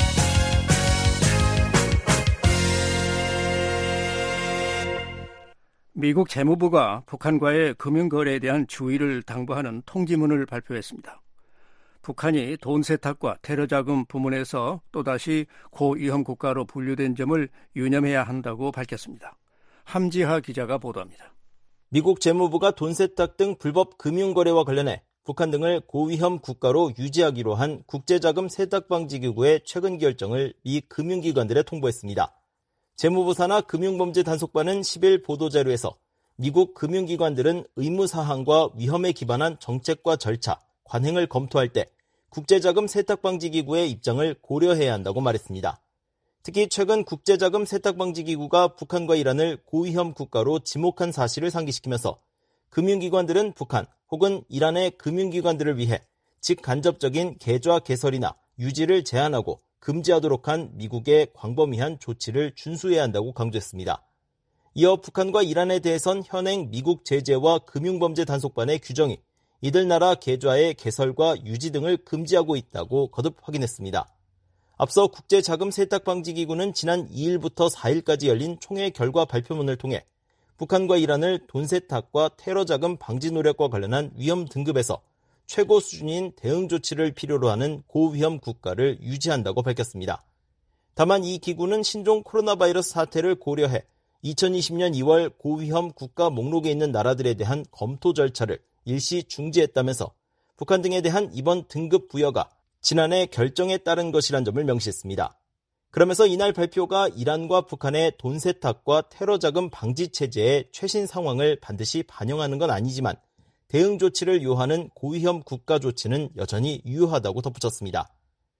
미국 재무부가 북한과의 금융거래에 대한 주의를 당부하는 통지문을 발표했습니다. 북한이 돈 세탁과 테러 자금 부문에서 또다시 고위험 국가로 분류된 점을 유념해야 한다고 밝혔습니다. 함지하 기자가 보도합니다. 미국 재무부가 돈 세탁 등 불법 금융거래와 관련해 북한 등을 고위험 국가로 유지하기로 한 국제자금 세탁방지기구의 최근 결정을 미 금융기관들에 통보했습니다. 재무부 산하 금융범죄단속반은 10일 보도자료에서 미국 금융기관들은 의무사항과 위험에 기반한 정책과 절차, 관행을 검토할 때 국제자금 세탁방지기구의 입장을 고려해야 한다고 말했습니다. 특히 최근 국제자금 세탁방지기구가 북한과 이란을 고위험 국가로 지목한 사실을 상기시키면서 금융기관들은 북한 혹은 이란의 금융기관들을 위해 직간접적인 계좌 개설이나 유지를 제한하고 금지하도록 한 미국의 광범위한 조치를 준수해야 한다고 강조했습니다. 이어 북한과 이란에 대해선 현행 미국 제재와 금융범죄 단속반의 규정이 이들 나라 계좌의 개설과 유지 등을 금지하고 있다고 거듭 확인했습니다. 앞서 국제자금세탁방지기구는 지난 2일부터 4일까지 열린 총회 결과 발표문을 통해 북한과 이란을 돈 세탁과 테러 자금 방지 노력과 관련한 위험 등급에서 최고 수준인 대응 조치를 필요로 하는 고위험 국가를 유지한다고 밝혔습니다. 다만 이 기구는 신종 코로나 바이러스 사태를 고려해 2020년 2월 고위험 국가 목록에 있는 나라들에 대한 검토 절차를 일시 중지했다면서 북한 등에 대한 이번 등급 부여가 지난해 결정에 따른 것이란 점을 명시했습니다. 그러면서 이날 발표가 이란과 북한의 돈 세탁과 테러 자금 방지 체제의 최신 상황을 반드시 반영하는 건 아니지만 대응 조치를 요하는 고위험 국가 조치는 여전히 유효하다고 덧붙였습니다.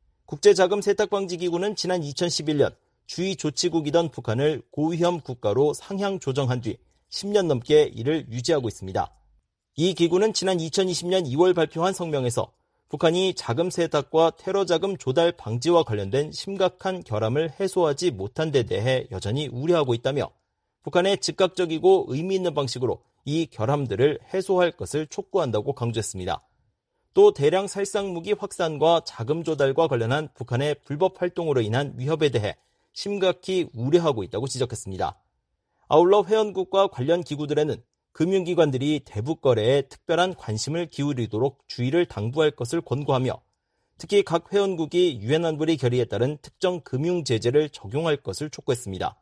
국제자금세탁방지기구는 지난 2011년 주의 조치국이던 북한을 고위험 국가로 상향 조정한 뒤 10년 넘게 이를 유지하고 있습니다. 이 기구는 지난 2020년 2월 발표한 성명에서 북한이 자금 세탁과 테러 자금 조달 방지와 관련된 심각한 결함을 해소하지 못한 데 대해 여전히 우려하고 있다며 북한의 즉각적이고 의미 있는 방식으로 이 결함들을 해소할 것을 촉구한다고 강조했습니다. 또 대량 살상 무기 확산과 자금 조달과 관련한 북한의 불법 활동으로 인한 위협에 대해 심각히 우려하고 있다고 지적했습니다. 아울러 회원국과 관련 기구들에는 금융기관들이 대북 거래에 특별한 관심을 기울이도록 주의를 당부할 것을 권고하며 특히 각 회원국이 유엔 안보리 결의에 따른 특정 금융 제재를 적용할 것을 촉구했습니다.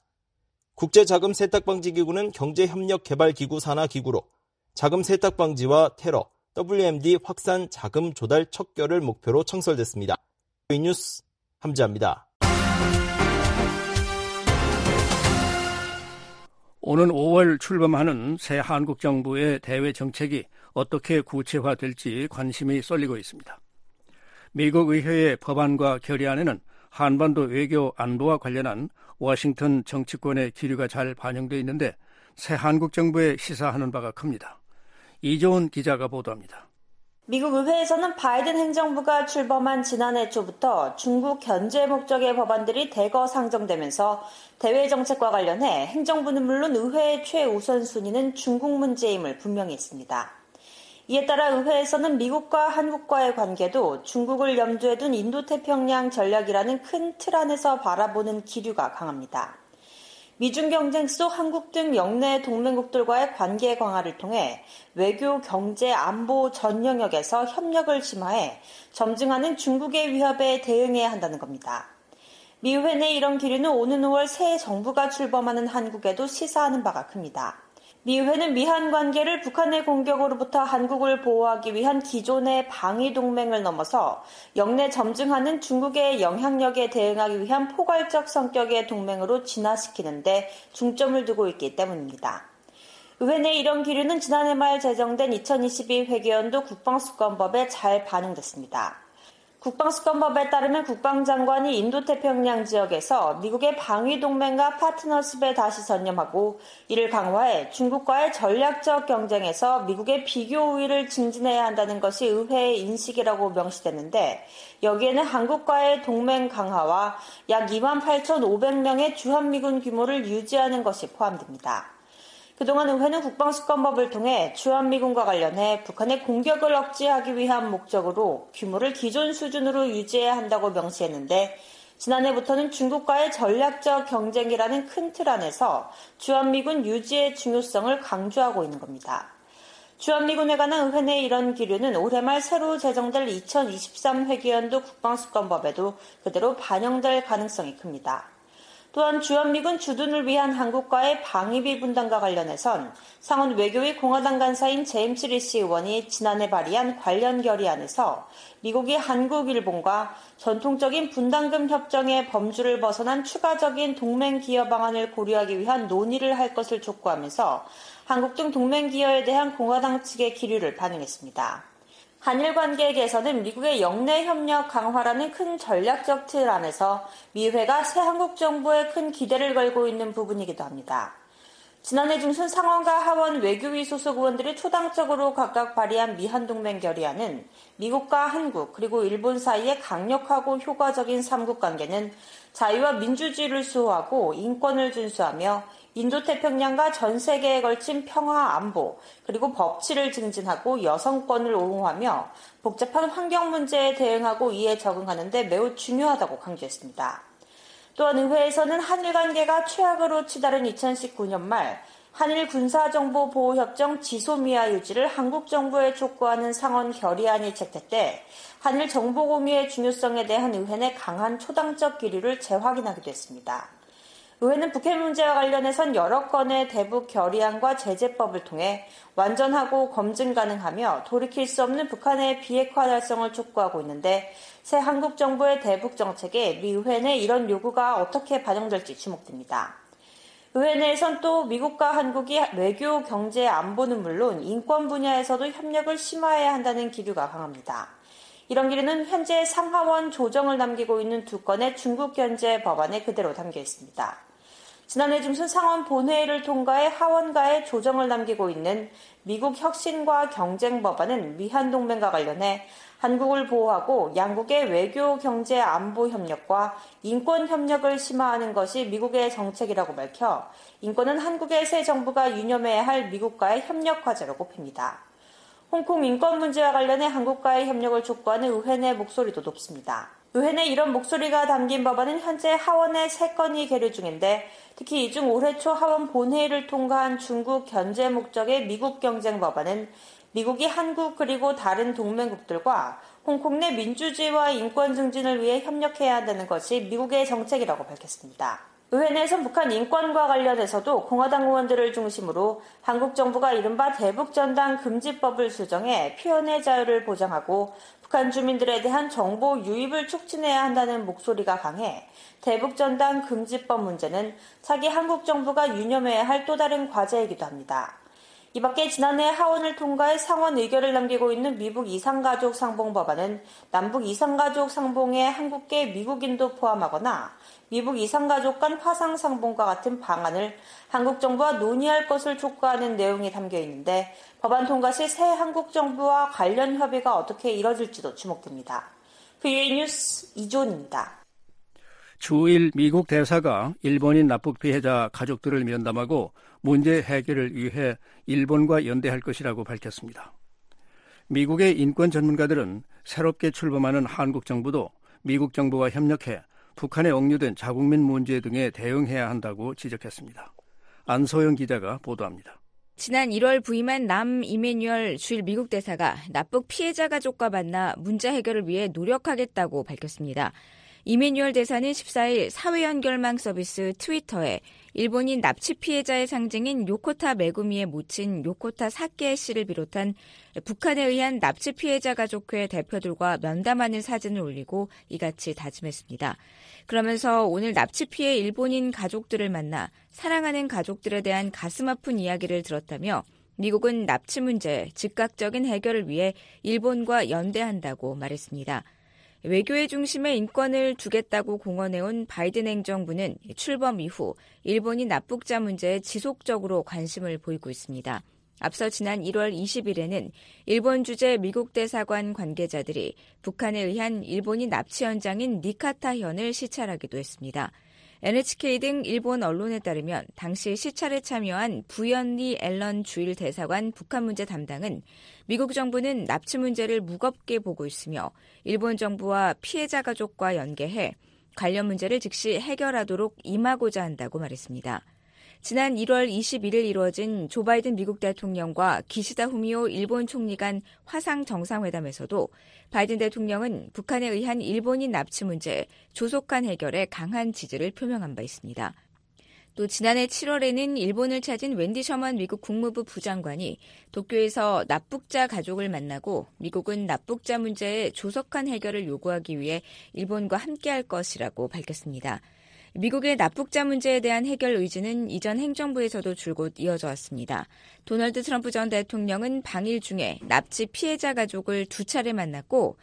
국제자금세탁방지기구는 경제협력개발기구 산하 기구로 자금 세탁 방지와 테러, WMD 확산 자금 조달 척결을 목표로 창설됐습니다. BOE 뉴스 함지아입니다. 오는 5월 출범하는 새 한국 정부의 대외 정책이 어떻게 구체화될지 관심이 쏠리고 있습니다. 미국 의회의 법안과 결의안에는 한반도 외교 안보와 관련한 워싱턴 정치권의 기류가 잘 반영되어 있는데 새 한국 정부에 시사하는 바가 큽니다. 이조은 기자가 보도합니다. 미국 의회에서는 바이든 행정부가 출범한 지난해 초부터 중국 견제 목적의 법안들이 대거 상정되면서 대외 정책과 관련해 행정부는 물론 의회의 최우선 순위는 중국 문제임을 분명히 했습니다. 이에 따라 의회에서는 미국과 한국과의 관계도 중국을 염두에 둔 인도태평양 전략이라는 큰 틀 안에서 바라보는 기류가 강합니다. 미중 경쟁 속 한국 등 영내 동맹국들과의 관계 강화를 통해 외교, 경제, 안보 전 영역에서 협력을 심화해 점증하는 중국의 위협에 대응해야 한다는 겁니다. 미 의회 내 이런 기류는 오는 5월 새 정부가 출범하는 한국에도 시사하는 바가 큽니다. 미 의회는 미한 관계를 북한의 공격으로부터 한국을 보호하기 위한 기존의 방위 동맹을 넘어서 영내 점증하는 중국의 영향력에 대응하기 위한 포괄적 성격의 동맹으로 진화시키는 데 중점을 두고 있기 때문입니다. 의회 내 이런 기류는 지난해 말 제정된 2022 회계연도 국방수권법에 잘 반영됐습니다. 국방수권법에 따르면 국방장관이 인도태평양 지역에서 미국의 방위동맹과 파트너십에 다시 전념하고 이를 강화해 중국과의 전략적 경쟁에서 미국의 비교 우위를 증진해야 한다는 것이 의회의 인식이라고 명시됐는데 여기에는 한국과의 동맹 강화와 약 28,500명의 주한미군 규모를 유지하는 것이 포함됩니다. 그동안 의회는 국방수권법을 통해 주한미군과 관련해 북한의 공격을 억제하기 위한 목적으로 규모를 기존 수준으로 유지해야 한다고 명시했는데 지난해부터는 중국과의 전략적 경쟁이라는 큰 틀 안에서 주한미군 유지의 중요성을 강조하고 있는 겁니다. 주한미군에 관한 의회 내 이런 기류는 올해 말 새로 제정될 2023 회계연도 국방수권법에도 그대로 반영될 가능성이 큽니다. 또한 주한미군 주둔을 위한 한국과의 방위비 분담과 관련해선 상원 외교위 공화당 간사인 제임스 리시 의원이 지난해 발의한 관련 결의안에서 미국이 한국, 일본과 전통적인 분담금 협정의 범주를 벗어난 추가적인 동맹 기여 방안을 고려하기 위한 논의를 할 것을 촉구하면서 한국 등 동맹 기여에 대한 공화당 측의 기류를 반영했습니다. 한일 관계 개선은 미국의 영내 협력 강화라는 큰 전략적 틀 안에서 미 의회가 새 한국 정부에 큰 기대를 걸고 있는 부분이기도 합니다. 지난해 중순 상원과 하원 외교위 소속 의원들이 초당적으로 각각 발의한 미한동맹 결의안은 미국과 한국 그리고 일본 사이의 강력하고 효과적인 삼국 관계는 자유와 민주주의를 수호하고 인권을 준수하며 인도태평양과 전 세계에 걸친 평화 안보 그리고 법치를 증진하고 여성권을 옹호하며 복잡한 환경 문제에 대응하고 이에 적응하는 데 매우 중요하다고 강조했습니다. 또한 의회에서는 한일 관계가 최악으로 치달은 2019년 말 한일 군사정보보호협정 지소미아 유지를 한국 정부에 촉구하는 상원 결의안이 채택돼 한일 정보공유의 중요성에 대한 의회 내 강한 초당적 기류를 재확인하기도 했습니다. 의회는 북핵 문제와 관련해선 여러 건의 대북 결의안과 제재법을 통해 완전하고 검증 가능하며 돌이킬 수 없는 북한의 비핵화 달성을 촉구하고 있는데 새 한국 정부의 대북 정책에 미 의회 내 이런 요구가 어떻게 반영될지 주목됩니다. 의회 내에선 또 미국과 한국이 외교, 경제, 안보는 물론 인권 분야에서도 협력을 심화해야 한다는 기류가 강합니다. 이런 기류는 현재 상하원 조정을 남기고 있는 두 건의 중국 견제 법안에 그대로 담겨 있습니다. 지난해 중순 상원 본회의를 통과해 하원가에 조정을 남기고 있는 미국 혁신과 경쟁 법안은 미한동맹과 관련해 한국을 보호하고 양국의 외교, 경제, 안보 협력과 인권 협력을 심화하는 것이 미국의 정책이라고 밝혀 인권은 한국의 새 정부가 유념해야 할 미국과의 협력 과제로 꼽힙니다. 홍콩 인권 문제와 관련해 한국과의 협력을 촉구하는 의회 내 목소리도 높습니다. 의회 내 이런 목소리가 담긴 법안은 현재 하원에 3건이 계류 중인데 특히 이 중 올해 초 하원 본회의를 통과한 중국 견제 목적의 미국 경쟁 법안은 미국이 한국 그리고 다른 동맹국들과 홍콩 내 민주주의와 인권 증진을 위해 협력해야 한다는 것이 미국의 정책이라고 밝혔습니다. 의회 내에선 북한 인권과 관련해서도 공화당 의원들을 중심으로 한국 정부가 이른바 대북전단 금지법을 수정해 표현의 자유를 보장하고 북한 주민들에 대한 정보 유입을 촉진해야 한다는 목소리가 강해 대북전단 금지법 문제는 차기 한국 정부가 유념해야 할 또 다른 과제이기도 합니다. 이 밖에 지난해 하원을 통과해 상원 의결을 남기고 있는 미국 이산가족 상봉 법안은 남북 이산가족 상봉에 한국계 미국인도 포함하거나 미국 이산가족 간 화상 상봉과 같은 방안을 한국 정부와 논의할 것을 촉구하는 내용이 담겨 있는데 법안 통과 시 새 한국 정부와 관련 협의가 어떻게 이뤄질지도 주목됩니다. VA 뉴스 이존입니다. 주일 미국 대사가 일본인 납북 피해자 가족들을 면담하고 문제 해결을 위해 일본과 연대할 것이라고 밝혔습니다. 미국의 인권 전문가들은 새롭게 출범하는 한국 정부도 미국 정부와 협력해 북한에 억류된 자국민 문제 등에 대응해야 한다고 지적했습니다. 안소영 기자가 보도합니다. 지난 1월 부임한 남 이메뉴얼 주일 미국 대사가 납북 피해자 가족과 만나 문제 해결을 위해 노력하겠다고 밝혔습니다. 이메뉴얼 대사는 14일 사회연결망 서비스 트위터에 일본인 납치 피해자의 상징인 요코타 메구미의 모친 요코타 사케 씨를 비롯한 북한에 의한 납치 피해자 가족회 대표들과 면담하는 사진을 올리고 이같이 다짐했습니다. 그러면서 오늘 납치 피해 일본인 가족들을 만나 사랑하는 가족들에 대한 가슴 아픈 이야기를 들었다며 미국은 납치 문제 즉각적인 해결을 위해 일본과 연대한다고 말했습니다. 외교의 중심에 인권을 두겠다고 공언해온 바이든 행정부는 출범 이후 일본인 납북자 문제에 지속적으로 관심을 보이고 있습니다. 앞서 지난 1월 20일에는 일본 주재 미국 대사관 관계자들이 북한에 의한 일본인 납치 현장인 니카타현을 시찰하기도 했습니다. NHK 등 일본 언론에 따르면 당시 시찰에 참여한 부연리 앨런 주일 대사관 북한 문제 담당은 미국 정부는 납치 문제를 무겁게 보고 있으며 일본 정부와 피해자 가족과 연계해 관련 문제를 즉시 해결하도록 임하고자 한다고 말했습니다. 지난 1월 21일 이루어진 조 바이든 미국 대통령과 기시다 후미오 일본 총리 간 화상 정상회담에서도 바이든 대통령은 북한에 의한 일본인 납치 문제 조속한 해결에 강한 지지를 표명한 바 있습니다. 또 지난해 7월에는 일본을 찾은 웬디 셔먼 미국 국무부 부장관이 도쿄에서 납북자 가족을 만나고 미국은 납북자 문제의 조속한 해결을 요구하기 위해 일본과 함께할 것이라고 밝혔습니다. 미국의 납북자 문제에 대한 해결 의지는 이전 행정부에서도 줄곧 이어져 왔습니다. 도널드 트럼프 전 대통령은 방일 중에 납치 피해자 가족을 2차례 만났고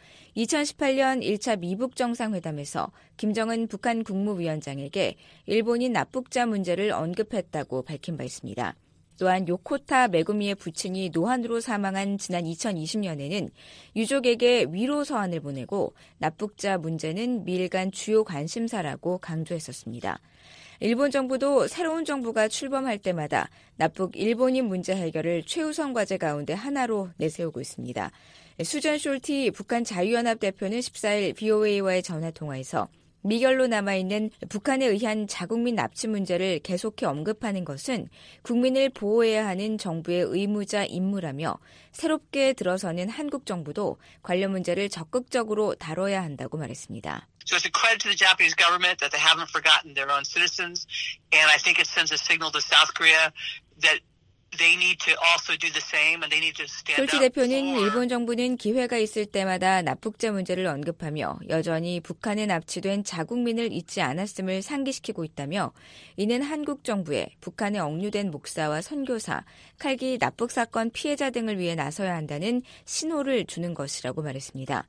2018년 1차 미북 정상회담에서 김정은 북한 국무위원장에게 일본인 납북자 문제를 언급했다고 밝힌 바 있습니다. 또한 요코타 메구미의 부친이 노환으로 사망한 지난 2020년에는 유족에게 위로 서한을 보내고 납북자 문제는 미일 간 주요 관심사라고 강조했었습니다. 일본 정부도 새로운 정부가 출범할 때마다 납북 일본인 문제 해결을 최우선 과제 가운데 하나로 내세우고 있습니다. 수전 숄티 북한 자유연합 대표는 14일 VOA와의 전화통화에서 미결로 남아있는 북한에 의한 자국민 납치 문제를 계속해 언급하는 것은 국민을 보호해야 하는 정부의 의무자 임무라며 새롭게 들어서는 한국 정부도 관련 문제를 적극적으로 다뤄야 한다고 말했습니다. So it's a credit to the Japanese government that they haven't forgotten their own citizens, and I think it sends a signal to South Korea that they need to also do the same and they need to stand up. 숄티 대표는 일본 정부는 기회가 있을 때마다 납북자 문제를 언급하며 여전히 북한에 납치된 자국민을 잊지 않았음을 상기시키고 있다며 이는 한국 정부에 북한에 억류된 목사와 선교사, 칼기 납북 사건 피해자 등을 위해 나서야 한다는 신호를 주는 것이라고 말했습니다.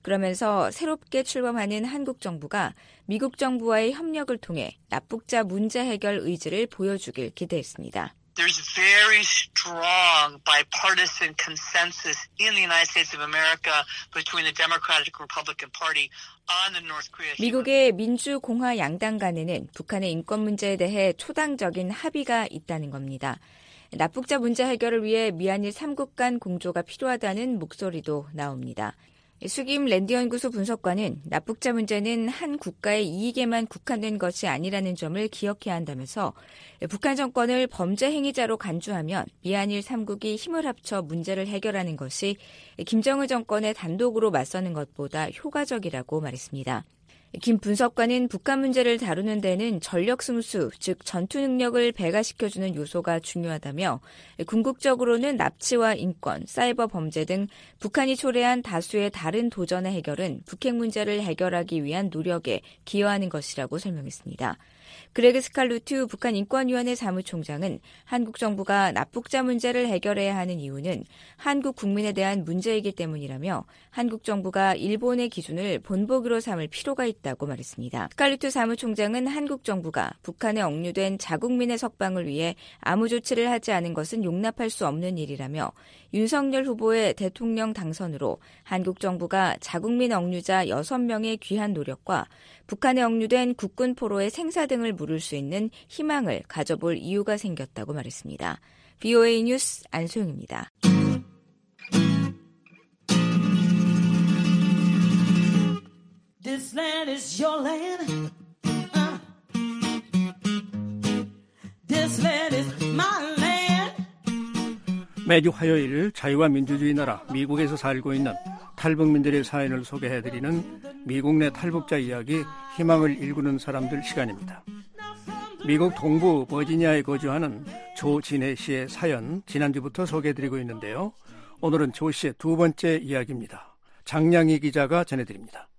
그러면서 새롭게 출범하는 한국 정부가 미국 정부와의 협력을 통해 납북자 문제 해결 의지를 보여주길 기대했습니다. There's very strong bipartisan consensus in the United States of America between the Democratic Republican Party on the North Korea. 미국의 민주공화 양당 간에는 북한의 인권 문제에 대해 초당적인 합의가 있다는 겁니다. 납북자 문제 해결을 위해 미한일 3국 간 공조가 필요하다는 목소리도 나옵니다. 수김 랜드연구소 분석관은 납북자 문제는 한 국가의 이익에만 국한된 것이 아니라는 점을 기억해야 한다면서 북한 정권을 범죄 행위자로 간주하면 미한일 3국이 힘을 합쳐 문제를 해결하는 것이 김정은 정권의 단독으로 맞서는 것보다 효과적이라고 말했습니다. 김 분석관은 북한 문제를 다루는 데는 전력 승수, 즉 전투 능력을 배가시켜주는 요소가 중요하다며 궁극적으로는 납치와 인권, 사이버 범죄 등 북한이 초래한 다수의 다른 도전의 해결은 북핵 문제를 해결하기 위한 노력에 기여하는 것이라고 설명했습니다. 그레그 스칼루트 북한 인권위원회 사무총장은 한국 정부가 납북자 문제를 해결해야 하는 이유는 한국 국민에 대한 문제이기 때문이라며 한국 정부가 일본의 기준을 본보기로 삼을 필요가 있다고 말했습니다. 스칼루트 사무총장은 한국 정부가 북한에 억류된 자국민의 석방을 위해 아무 조치를 하지 않은 것은 용납할 수 없는 일이라며 윤석열 후보의 대통령 당선으로 한국 정부가 자국민 억류자 6명의 귀한 노력과 북한에 억류된 국군 포로의 생사 등을 물을 수 있는 희망을 가져볼 이유가 생겼다고 말했습니다. VOA 뉴스 안소영입니다. This land is your land. This land is my land. 매주 화요일 자유와 민주주의 나라 미국에서 살고 있는 탈북민들의 사연을 소개해드리는 미국 내 탈북자 이야기 희망을 일구는 사람들 시간입니다. 미국 동부 버지니아에 거주하는 조진혜 씨의 사연 지난주부터 소개해드리고 있는데요. 오늘은 조 씨의 두 번째 이야기입니다. 장량희 기자가 전해드립니다.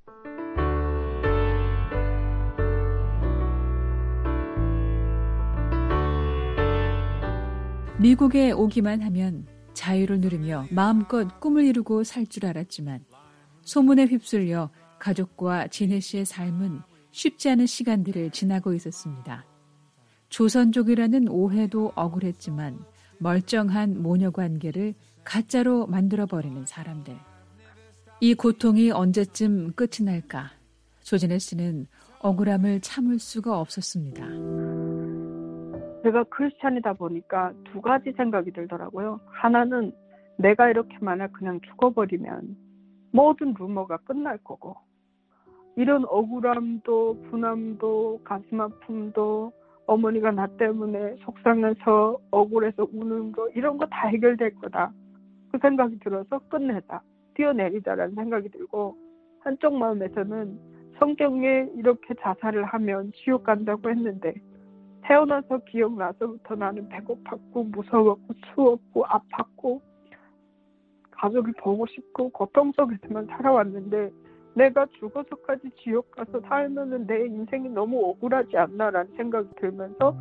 미국에 오기만 하면 자유를 누리며 마음껏 꿈을 이루고 살 줄 알았지만 소문에 휩쓸려 가족과 진혜 씨의 삶은 쉽지 않은 시간들을 지나고 있었습니다. 조선족이라는 오해도 억울했지만 멀쩡한 모녀 관계를 가짜로 만들어버리는 사람들. 이 고통이 언제쯤 끝이 날까? 조진혜 씨는 억울함을 참을 수가 없었습니다. 제가 크리스찬이다 보니까 두 가지 생각이 들더라고요. 하나는 내가 이렇게 만약 그냥 죽어버리면 모든 루머가 끝날 거고, 이런 억울함도 분함도 가슴 아픔도 어머니가 나 때문에 속상해서 억울해서 우는 거 이런 거 다 해결될 거다. 그 생각이 들어서 끝내자, 뛰어내리자라는 생각이 들고, 한쪽 마음에서는 성경에 이렇게 자살을 하면 지옥 간다고 했는데 태어나서 기억나서부터 나는 배고팠고 무서웠고 추웠고 아팠고 가족을 보고 싶고 고통 속에서만 살아왔는데 내가 죽어서까지 지옥 가서 살면은 내 인생이 너무 억울하지 않나라는 생각이 들면서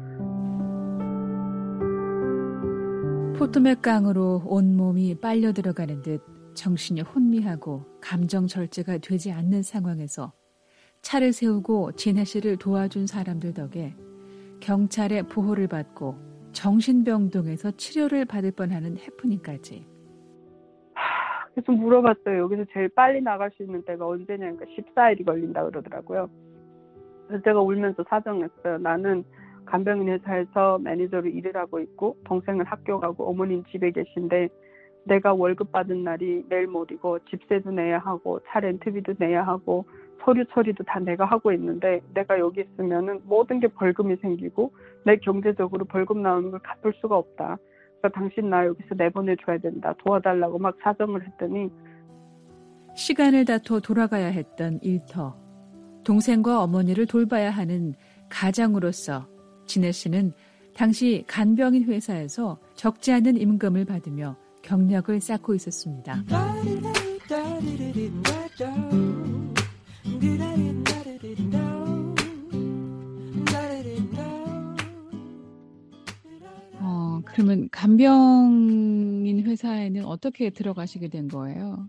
포토맥 강으로 온몸이 빨려 들어가는 듯 정신이 혼미하고 감정 절제가 되지 않는 상황에서 차를 세우고 진혜 씨를 도와준 사람들 덕에 경찰의 보호를 받고 정신병동에서 치료를 받을 뻔하는 해프닝까지. 계속 물어봤어요. 여기서 제일 빨리 나갈 수 있는 때가 언제냐니까 14일이 걸린다 그러더라고요. 그래서 제가 울면서 사정했어요. 나는 간병인 회사에서 매니저로 일을 하고 있고 동생은 학교 가고 어머니는 집에 계신데 내가 월급 받은 날이 내일 모레고 집세도 내야 하고 차 렌트비도 내야 하고 서류 처리도 다 내가 하고 있는데 내가 여기 있으면은 모든 게 벌금이 생기고 내 경제적으로 벌금 나오는 걸 갚을 수가 없다. 그러니까 당신 나 여기서 내보내줘야 된다. 도와달라고 막 사정을 했더니 시간을 다퉈 돌아가야 했던 일터. 동생과 어머니를 돌봐야 하는 가장으로서 진혜 씨는 당시 간병인 회사에서 적지 않은 임금을 받으며 경력을 쌓고 있었습니다. 그러면 간병인 회사에는 어떻게 들어가시게 된 거예요?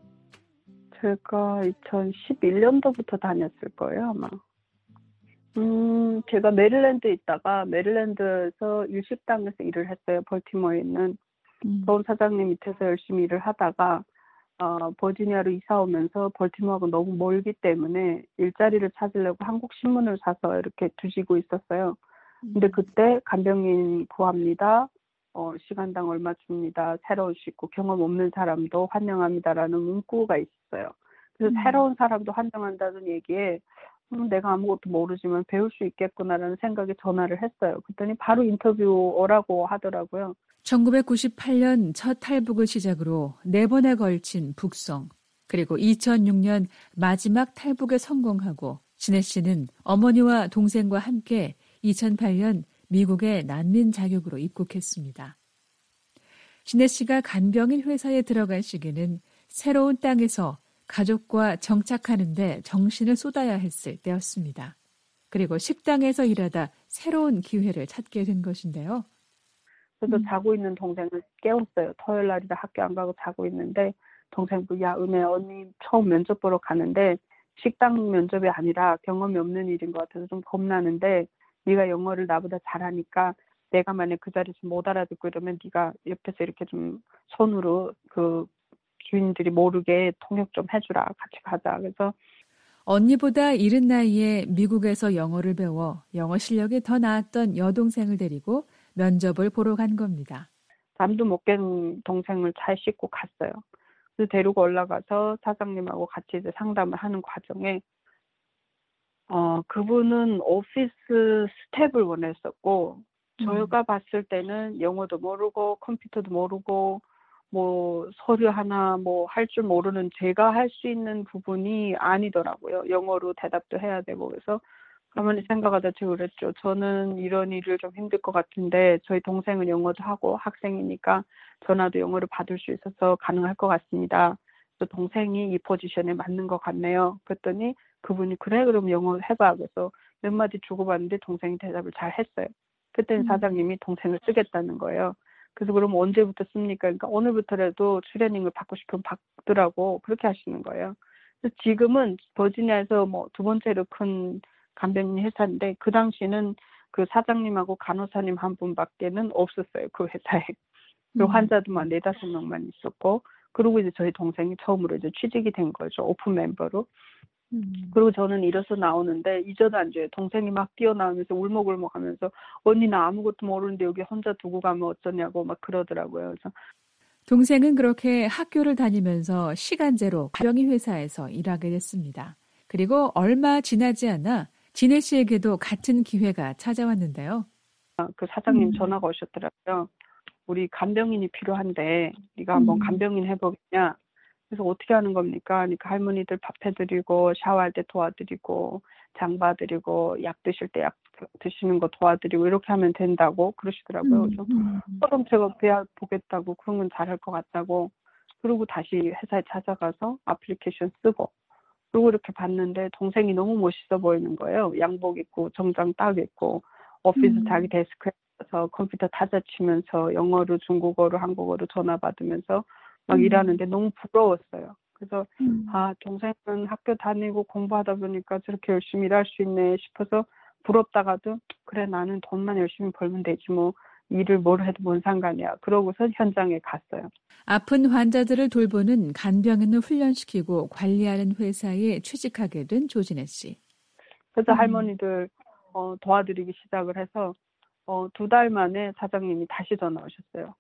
제가 2011년도부터 다녔을 거예요, 아마. 제가 메릴랜드에 있다가 메릴랜드에서 일식당에서 일을 했어요. 벌티모어에 있는. 좋은 사장님 밑에서 열심히 일을 하다가 버지니아로 이사 오면서 벌티모어하고 너무 멀기 때문에 일자리를 찾으려고 한국 신문을 사서 이렇게 두시고 있었어요. 근데 그때 간병인 구합니다. 시간당 얼마 줍니다. 새로운 식구, 경험 없는 사람도 환영합니다라는 문구가 있어요. 그래서 새로운 사람도 환영한다는 얘기에 내가 아무것도 모르지만 배울 수 있겠구나라는 생각에 전화를 했어요. 그랬더니 바로 인터뷰 오라고 하더라고요. 1998년 첫 탈북을 시작으로 4번에 걸친 북송, 그리고 2006년 마지막 탈북에 성공하고 진혜 씨는 어머니와 동생과 함께 2008년 미국의 난민 자격으로 입국했습니다. 진혜 씨가 간병인 회사에 들어갈 시기는 새로운 땅에서 가족과 정착하는 데 정신을 쏟아야 했을 때였습니다. 그리고 식당에서 일하다 새로운 기회를 찾게 된 것인데요. 그래서 자고 있는 동생을 깨웠어요. 토요일 날이라 학교 안 가고 자고 있는데 동생도 야 은혜 언니 처음 면접 보러 가는데 식당 면접이 아니라 경험이 없는 일인 것 같아서 좀 겁나는데 네가 영어를 나보다 잘하니까 내가 만약 그 자리에서 못 알아듣고 이러면 네가 옆에서 이렇게 좀 손으로 그 주인들이 모르게 통역 좀 해주라. 같이 가자. 그래서 언니보다 이른 나이에 미국에서 영어를 배워 영어 실력이 더 나았던 여동생을 데리고 면접을 보러 간 겁니다. 잠도 못 깬 동생을 차에 싣고 갔어요. 그래서 데리고 올라가서 사장님하고 같이 이제 상담을 하는 과정에 그분은 오피스 스텝을 원했었고 저희가 봤을 때는 영어도 모르고 컴퓨터도 모르고 뭐 서류 하나 뭐 할 줄 모르는 제가 할 수 있는 부분이 아니더라고요. 영어로 대답도 해야 되고 그래서 가만히 생각하다 제가 그랬죠. 저는 이런 일을 좀 힘들 것 같은데 저희 동생은 영어도 하고 학생이니까 전화도 영어를 받을 수 있어서 가능할 것 같습니다. 그래서 동생이 이 포지션에 맞는 것 같네요. 그랬더니 그분이 그래 그럼 영어 해봐. 그래서 몇 마디 주고받는데 동생이 대답을 잘 했어요. 그때는 사장님이 동생을 쓰겠다는 거예요. 그래서 그럼 언제부터 씁니까? 그러니까 오늘부터라도 트레이닝을 받고 싶으면 받더라고. 그렇게 하시는 거예요. 그래서 지금은 버지니아에서 뭐 두 번째로 큰 간병인 회사인데 그 당시는 그 사장님하고 간호사님 한 분밖에는 없었어요. 그 회사에. 그리고 환자도만 4-5명만 있었고 그리고 이제 저희 동생이 처음으로 이제 취직이 된 거죠. 오픈 멤버로. 그리고 저는 일어서 나오는데 잊어도 안 줘요. 동생이 막 뛰어나오면서 울먹울먹 하면서 언니 나 아무것도 모르는데 여기 혼자 두고 가면 어쩌냐고 막 그러더라고요. 그래서 동생은 그렇게 학교를 다니면서 시간제로 간병인 회사에서 일하게 됐습니다. 그리고 얼마 지나지 않아 진혜 씨에게도 같은 기회가 찾아왔는데요. 그 사장님 전화가 오셨더라고요. 우리 간병인이 필요한데 네가 한번 간병인 해보겠냐. 그래서 어떻게 하는 겁니까? 그러니까 할머니들 밥 해드리고 샤워할 때 도와드리고 장 봐드리고 약 드실 때 약 드시는 거 도와드리고 이렇게 하면 된다고 그러시더라고요. 그래서 그럼 제가 배워보겠다고 그런 건 잘할 것 같다고 그리고 다시 회사에 찾아가서 애플리케이션 쓰고 그리고 이렇게 봤는데 동생이 너무 멋있어 보이는 거예요. 양복 입고 정장 딱 입고 오피스 자기 데스크에서 컴퓨터 타자 치면서 영어로 중국어로 한국어로 전화 받으면서 막 일하는데 너무 부러웠어요. 그래서 동생은 학교 다니고 공부하다 보니까 저렇게 열심히 일할 수 있네 싶어서 부럽다가도 그래 나는 돈만 열심히 벌면 되지 뭐 일을 뭘 해도 뭔 상관이야. 그러고서 현장에 갔어요. 아픈 환자들을 돌보는 간병인을 훈련시키고 관리하는 회사에 취직하게 된 조진혜 씨. 그래서 할머니들 도와드리기 시작을 해서 2달 만에 사장님이 다시 전화 오셨어요.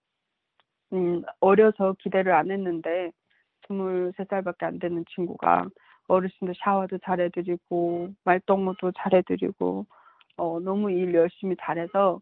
어려서 기대를 안 했는데 23살밖에 안 되는 친구가 어르신들 샤워도 잘해드리고 말동무도 잘해드리고 너무 일 열심히 잘해서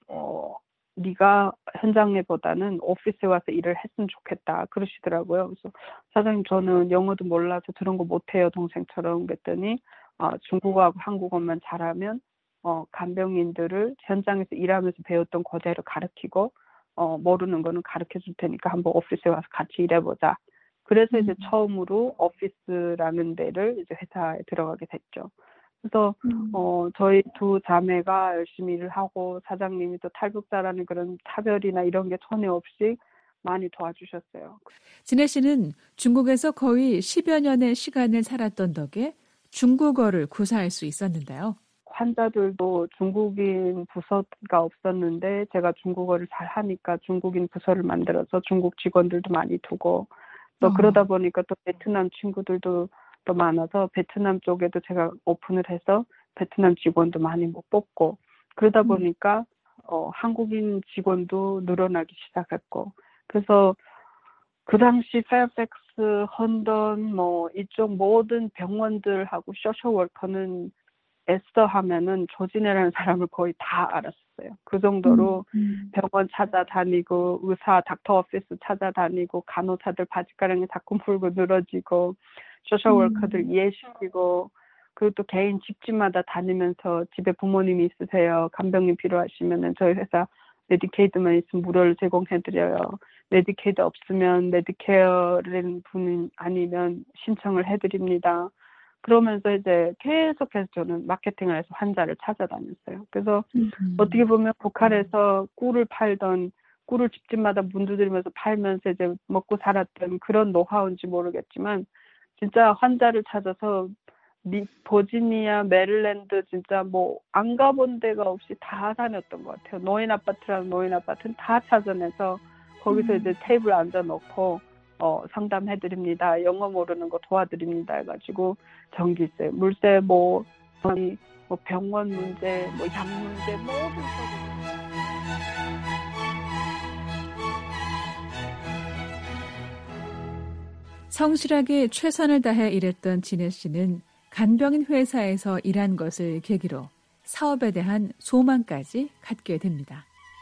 네가 현장에보다는 오피스에 와서 일을 했으면 좋겠다 그러시더라고요. 그래서 사장님 저는 영어도 몰라서 그런 거 못해요 동생처럼 그랬더니 중국어하고 한국어만 잘하면 간병인들을 현장에서 일하면서 배웠던 그대로 가르치고 모르는 거는 가르쳐 줄 테니까 한번 오피스에 와서 같이 일해보자. 그래서 이제 처음으로 오피스라는 데를 이제 회사에 들어가게 됐죠. 그래서 저희 두 자매가 열심히 일을 하고 사장님이 또 탈북자라는 그런 차별이나 이런 게 전혀 없이 많이 도와주셨어요. 진혜 씨는 중국에서 거의 10여 년의 시간을 살았던 덕에 중국어를 구사할 수 있었는데요. 환자들도 중국인 부서가 없었는데 제가 중국어를 잘 하니까 중국인 부서를 만들어서 중국 직원들도 많이 두고 또 그러다 보니까 또 베트남 친구들도 또 많아서 베트남 쪽에도 제가 오픈을 해서 베트남 직원도 많이 못 뽑고 그러다 보니까 한국인 직원도 늘어나기 시작했고 그래서 그 당시 페어팩스, 헌던 뭐 이쪽 모든 병원들하고 소셜워커는 에스더 하면은 조진혜라는 사람을 거의 다 알았어요. 그 정도로 병원 찾아다니고 의사 닥터 오피스 찾아다니고 간호사들 바지가랑이 자꾸 풀고 늘어지고 소셜워커들 이해시키고 그리고 또 개인 집집마다 다니면서 집에 부모님이 있으세요. 간병인 필요하시면은 저희 회사 메디케이드만 있으면 무료를 제공해드려요. 메디케이드 없으면 메디케어라는 분 아니면 신청을 해드립니다. 그러면서 이제 계속해서 저는 마케팅을 해서 환자를 찾아다녔어요. 그래서 어떻게 보면 북한에서 꿀을 팔던 꿀을 집집마다 문 두드리면서 팔면서 이제 먹고 살았던 그런 노하우인지 모르겠지만 진짜 환자를 찾아서 버지니아, 메릴랜드 진짜 뭐 안 가본 데가 없이 다 다녔던 것 같아요. 노인 아파트랑 노인 아파트는 다 찾아내서 거기서 이제 테이블 앉아놓고 상담해드립니다. 영어 모르는 거 도와드립니다. 해가지고 전기세, 물세, 뭐 병원 문제, 뭐 약 문제, 모든 성실하게 최선을 다해 일했던 지네 씨는 간병인 회사에서 일한 것을 계기로 사업에 대한 소망까지 갖게 됩니다.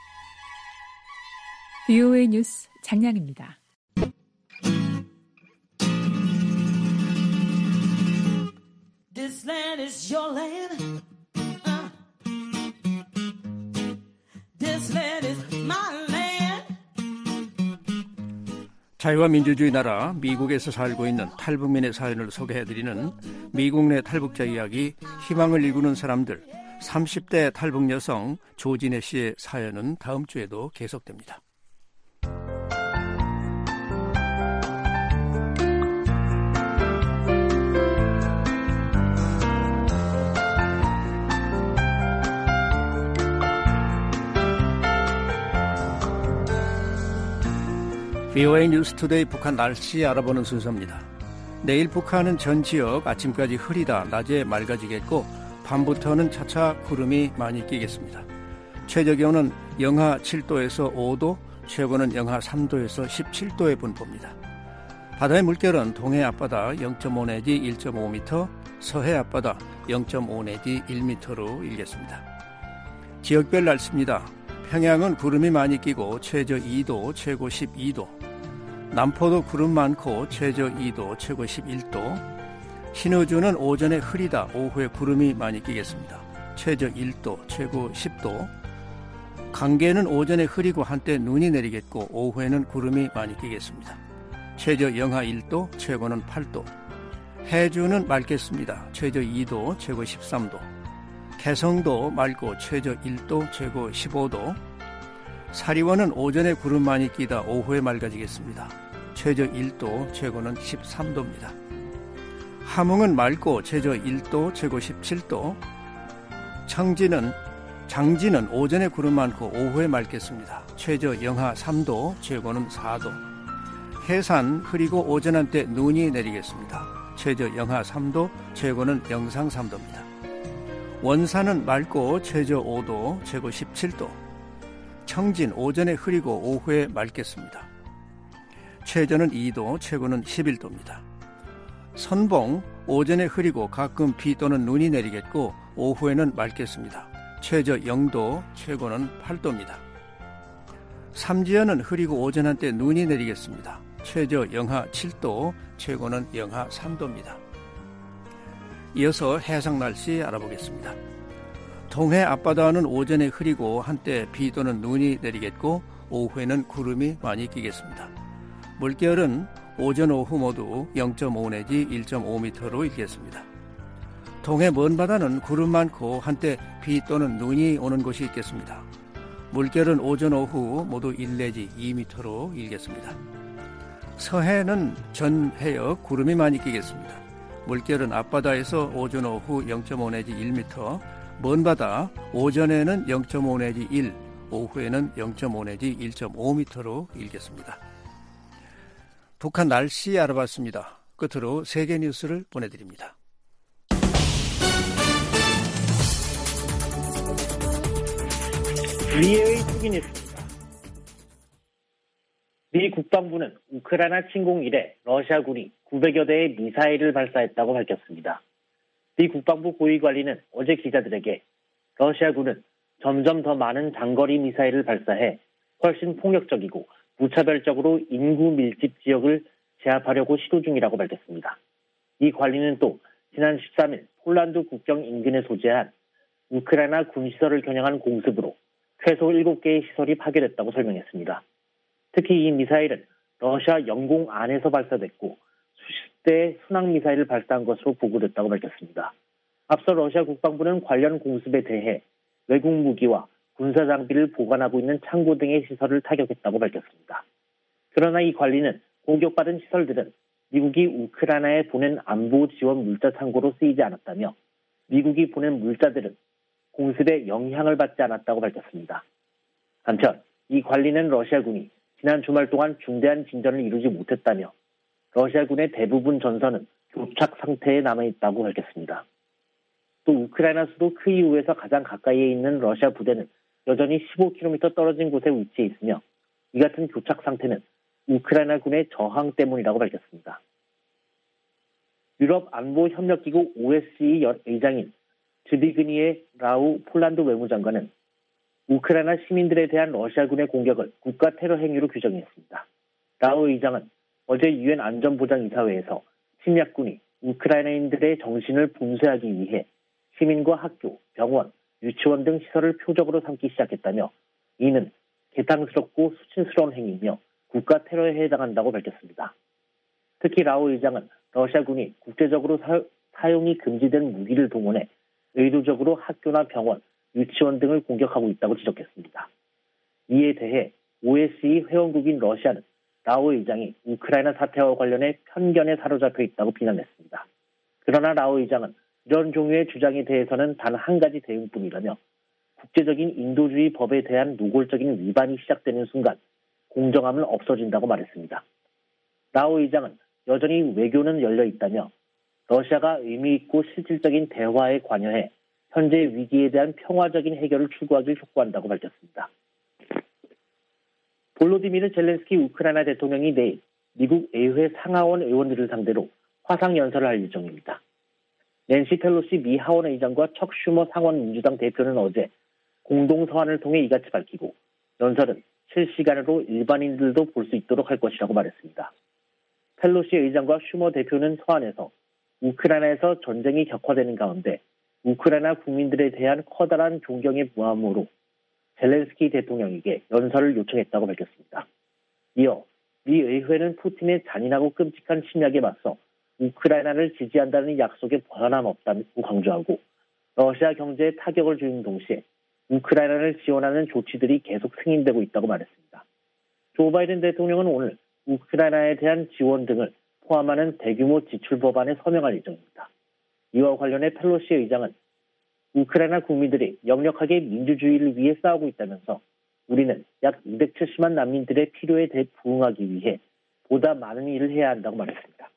VOA 뉴스 장량입니다. This land is your land. This land is my land. 자유와 민주주의 나라 미국에서 살고 있는 탈북민의 사연을 소개해드리는 미국 내 탈북자 이야기, 희망을 이루는 사람들, 30대 탈북 여성 조진애 씨의 사연은 다음 주에도 계속됩니다. VOA 뉴스투데이 북한 날씨 알아보는 순서입니다. 내일 북한은 전 지역 아침까지 흐리다 낮에 맑아지겠고 밤부터는 차차 구름이 많이 끼겠습니다. 최저기온은 영하 7도에서 5도, 최고는 영하 3도에서 17도의 분포입니다. 바다의 물결은 동해 앞바다 0.5 내지 1.5m, 서해 앞바다 0.5 내지 1m로 일겠습니다. 지역별 날씨입니다. 평양은 구름이 많이 끼고 최저 2도, 최고 12도. 남포도 구름 많고 최저 2도, 최고 11도. 신의주는 오전에 흐리다, 오후에 구름이 많이 끼겠습니다. 최저 1도, 최고 10도. 강계는 오전에 흐리고 한때 눈이 내리겠고 오후에는 구름이 많이 끼겠습니다. 최저 영하 1도, 최고는 8도. 해주는 맑겠습니다. 최저 2도, 최고 13도. 개성도 맑고 최저 1도, 최고 15도. 사리원은 오전에 구름 많이 끼다 오후에 맑아지겠습니다. 최저 1도, 최고는 13도입니다. 함흥은 맑고 최저 1도, 최고 17도. 장진은 오전에 구름 많고 오후에 맑겠습니다. 최저 영하 3도, 최고는 4도. 해산 흐리고 오전 한때 눈이 내리겠습니다. 최저 영하 3도, 최고는 영상 3도입니다. 원산은 맑고 최저 5도, 최고 17도. 청진 오전에 흐리고 오후에 맑겠습니다. 최저는 2도, 최고는 11도입니다. 선봉 오전에 흐리고 가끔 비 또는 눈이 내리겠고 오후에는 맑겠습니다. 최저 0도, 최고는 8도입니다. 삼지연은 흐리고 오전 한때 눈이 내리겠습니다. 최저 영하 7도, 최고는 영하 3도입니다. 이어서 해상 날씨 알아보겠습니다. 동해 앞바다는 오전에 흐리고 한때 비 또는 눈이 내리겠고 오후에는 구름이 많이 끼겠습니다. 물결은 오전 오후 모두 0.5 내지 1.5m로 일겠습니다. 동해 먼바다는 구름 많고 한때 비 또는 눈이 오는 곳이 있겠습니다. 물결은 오전 오후 모두 1 내지 2m로 일겠습니다. 서해는 전 해역 구름이 많이 끼겠습니다. 물결은 앞바다에서 오전 오후 0.5 내지 1m, 먼바다 오전에는 0.5 내지 1, 오후에는 0.5 내지 1.5m로 일겠습니다. 북한 날씨 알아봤습니다. 끝으로 세계 뉴스를 보내드립니다. VOA 특이 뉴스입니다. 미 국방부는 우크라이나 침공 이래 러시아군이 900여 대의 미사일을 발사했다고 밝혔습니다. 미 국방부 고위관리는 어제 기자들에게 러시아군은 점점 더 많은 장거리 미사일을 발사해 훨씬 폭력적이고 무차별적으로 인구 밀집 지역을 제압하려고 시도 중이라고 밝혔습니다. 이 관리는 또 지난 13일 폴란드 국경 인근에 소재한 우크라이나 군시설을 겨냥한 공습으로 최소 7개의 시설이 파괴됐다고 설명했습니다. 특히 이 미사일은 러시아 영공 안에서 발사됐고 수십 대의 순항미사일을 발사한 것으로 보고됐다고 밝혔습니다. 앞서 러시아 국방부는 관련 공습에 대해 외국 무기와 군사 장비를 보관하고 있는 창고 등의 시설을 타격했다고 밝혔습니다. 그러나 이 관리는 공격받은 시설들은 미국이 우크라이나에 보낸 안보 지원 물자 창고로 쓰이지 않았다며 미국이 보낸 물자들은 공습에 영향을 받지 않았다고 밝혔습니다. 한편 이 관리는 러시아군이 지난 주말 동안 중대한 진전을 이루지 못했다며 러시아군의 대부분 전선은 교착 상태에 남아있다고 밝혔습니다. 또 우크라이나 수도 크이우에서 가장 가까이에 있는 러시아 부대는 여전히 15km 떨어진 곳에 위치해 있으며 이 같은 교착 상태는 우크라이나군의 저항 때문이라고 밝혔습니다. 유럽 안보협력기구 OSCE 의장인 즈비그니에 라우 폴란드 외무장관은 우크라이나 시민들에 대한 러시아군의 공격을 국가 테러 행위로 규정했습니다. 라우 의장은 어제 유엔 안전보장이사회에서 침략군이 우크라이나인들의 정신을 분쇄하기 위해 시민과 학교, 병원, 유치원 등 시설을 표적으로 삼기 시작했다며 이는 개탄스럽고 수치스러운 행위이며 국가 테러에 해당한다고 밝혔습니다. 특히 라오 의장은 러시아군이 국제적으로 사용이 금지된 무기를 동원해 의도적으로 학교나 병원, 유치원 등을 공격하고 있다고 지적했습니다. 이에 대해 OSCE 회원국인 러시아는 라오 의장이 우크라이나 사태와 관련해 편견에 사로잡혀 있다고 비난했습니다. 그러나 라오 의장은 이런 종류의 주장에 대해서는 단 한 가지 대응뿐이라며 국제적인 인도주의 법에 대한 노골적인 위반이 시작되는 순간 공정함은 없어진다고 말했습니다. 라오 의장은 여전히 외교는 열려 있다며 러시아가 의미 있고 실질적인 대화에 관여해 현재 위기에 대한 평화적인 해결을 추구하길 촉구한다고 밝혔습니다. 볼로디미르 젤렌스키 우크라이나 대통령이 내일 미국 의회 상하원 의원들을 상대로 화상 연설을 할 예정입니다. 낸시 펠로시 미 하원 의장과 척 슈머 상원 민주당 대표는 어제 공동 서한을 통해 이같이 밝히고 연설은 실시간으로 일반인들도 볼 수 있도록 할 것이라고 말했습니다. 펠로시 의장과 슈머 대표는 서한에서 우크라이나에서 전쟁이 격화되는 가운데 우크라이나 국민들에 대한 커다란 존경의 무함으로 젤렌스키 대통령에게 연설을 요청했다고 밝혔습니다. 이어 미 의회는 푸틴의 잔인하고 끔찍한 침략에 맞서 우크라이나를 지지한다는 약속에 변함없다고 강조하고 러시아 경제에 타격을 주는 동시에 우크라이나를 지원하는 조치들이 계속 승인되고 있다고 말했습니다. 조 바이든 대통령은 오늘 우크라이나에 대한 지원 등을 포함하는 대규모 지출 법안에 서명할 예정입니다. 이와 관련해 펠로시 의장은 우크라이나 국민들이 역력하게 민주주의를 위해 싸우고 있다면서 우리는 약 270만 난민들의 필요에 부응하기 위해 보다 많은 일을 해야 한다고 말했습니다.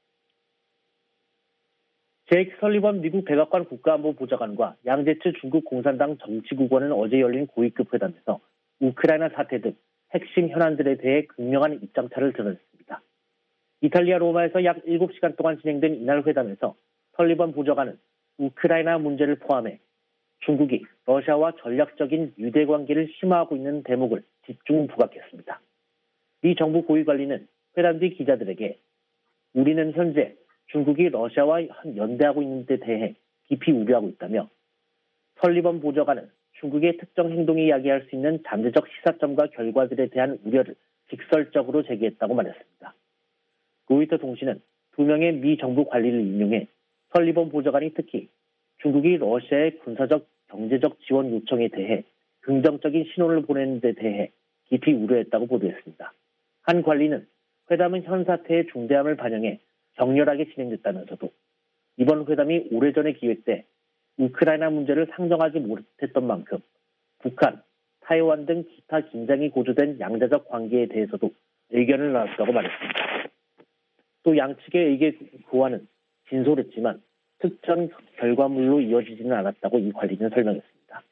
제이크 설리번 미국 백악관 국가안보보좌관과 양제츠 중국 공산당 정치국원은 어제 열린 고위급 회담에서 우크라이나 사태 등 핵심 현안들에 대해 극명한 입장차를 드러냈습니다. 이탈리아 로마에서 약 7시간 동안 진행된 이날 회담에서 설리번 보좌관은 우크라이나 문제를 포함해 중국이 러시아와 전략적인 유대 관계를 심화하고 있는 대목을 집중 부각했습니다. 미 정부 고위 관리는 회담 뒤 기자들에게 우리는 현재 중국이 러시아와 연대하고 있는 데 대해 깊이 우려하고 있다며 설리번 보좌관은 중국의 특정 행동이 야기할 수 있는 잠재적 시사점과 결과들에 대한 우려를 직설적으로 제기했다고 말했습니다. 로이터 통신은 2명의 미 정부 관리를 인용해 설리번 보좌관이 특히 중국이 러시아의 군사적, 경제적 지원 요청에 대해 긍정적인 신호를 보내는 데 대해 깊이 우려했다고 보도했습니다. 한 관리는 회담은 현 사태의 중대함을 반영해 격렬하게 진행됐다면서도 이번 회담이 오래전에 기획돼 우크라이나 문제를 상정하지 못했던 만큼 북한, 타이완 등 기타 긴장이 고조된 양자적 관계에 대해서도 의견을 나눴다고 말했습니다. 또 양측의 의견 교환은 진솔했지만 특정 결과물로 이어지지는 않았다고 이 관리는 설명했습니다.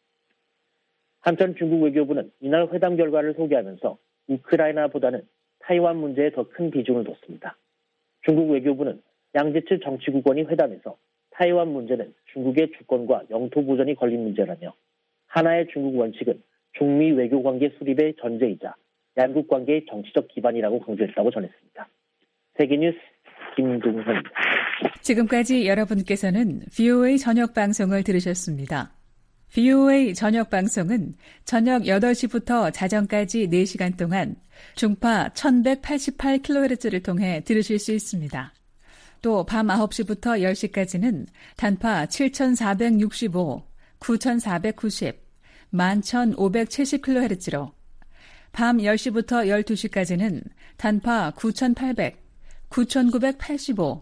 한편 중국 외교부는 이날 회담 결과를 소개하면서 우크라이나보다는 타이완 문제에 더 큰 비중을 뒀습니다. 중국 외교부는 양제츠 정치국원이 회담에서 타이완 문제는 중국의 주권과 영토 보전이 걸린 문제라며 하나의 중국 원칙은 중미 외교관계 수립의 전제이자 양국 관계의 정치적 기반이라고 강조했다고 전했습니다. 세계뉴스 김동현입니다. 지금까지 여러분께서는 VOA 저녁 방송을 들으셨습니다. VOA 저녁 방송은 저녁 8시부터 자정까지 4시간 동안 중파 1188kHz를 통해 들으실 수 있습니다. 또 밤 9시부터 10시까지는 단파 7465, 9490, 11570kHz로 밤 10시부터 12시까지는 단파 9800, 9985,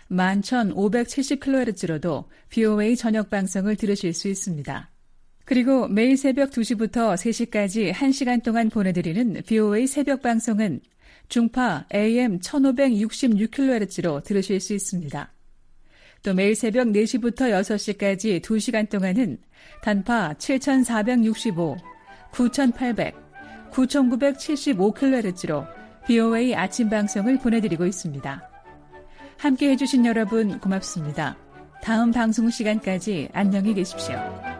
11570kHz로도 VOA 저녁 방송을 들으실 수 있습니다. 그리고 매일 새벽 2시부터 3시까지 1시간 동안 보내드리는 VOA 새벽 방송은 중파 AM 1566kHz로 들으실 수 있습니다. 또 매일 새벽 4시부터 6시까지 2시간 동안은 단파 7465, 9800, 9975kHz로 VOA 아침 방송을 보내드리고 있습니다. 함께 해주신 여러분 고맙습니다. 다음 방송 시간까지 안녕히 계십시오.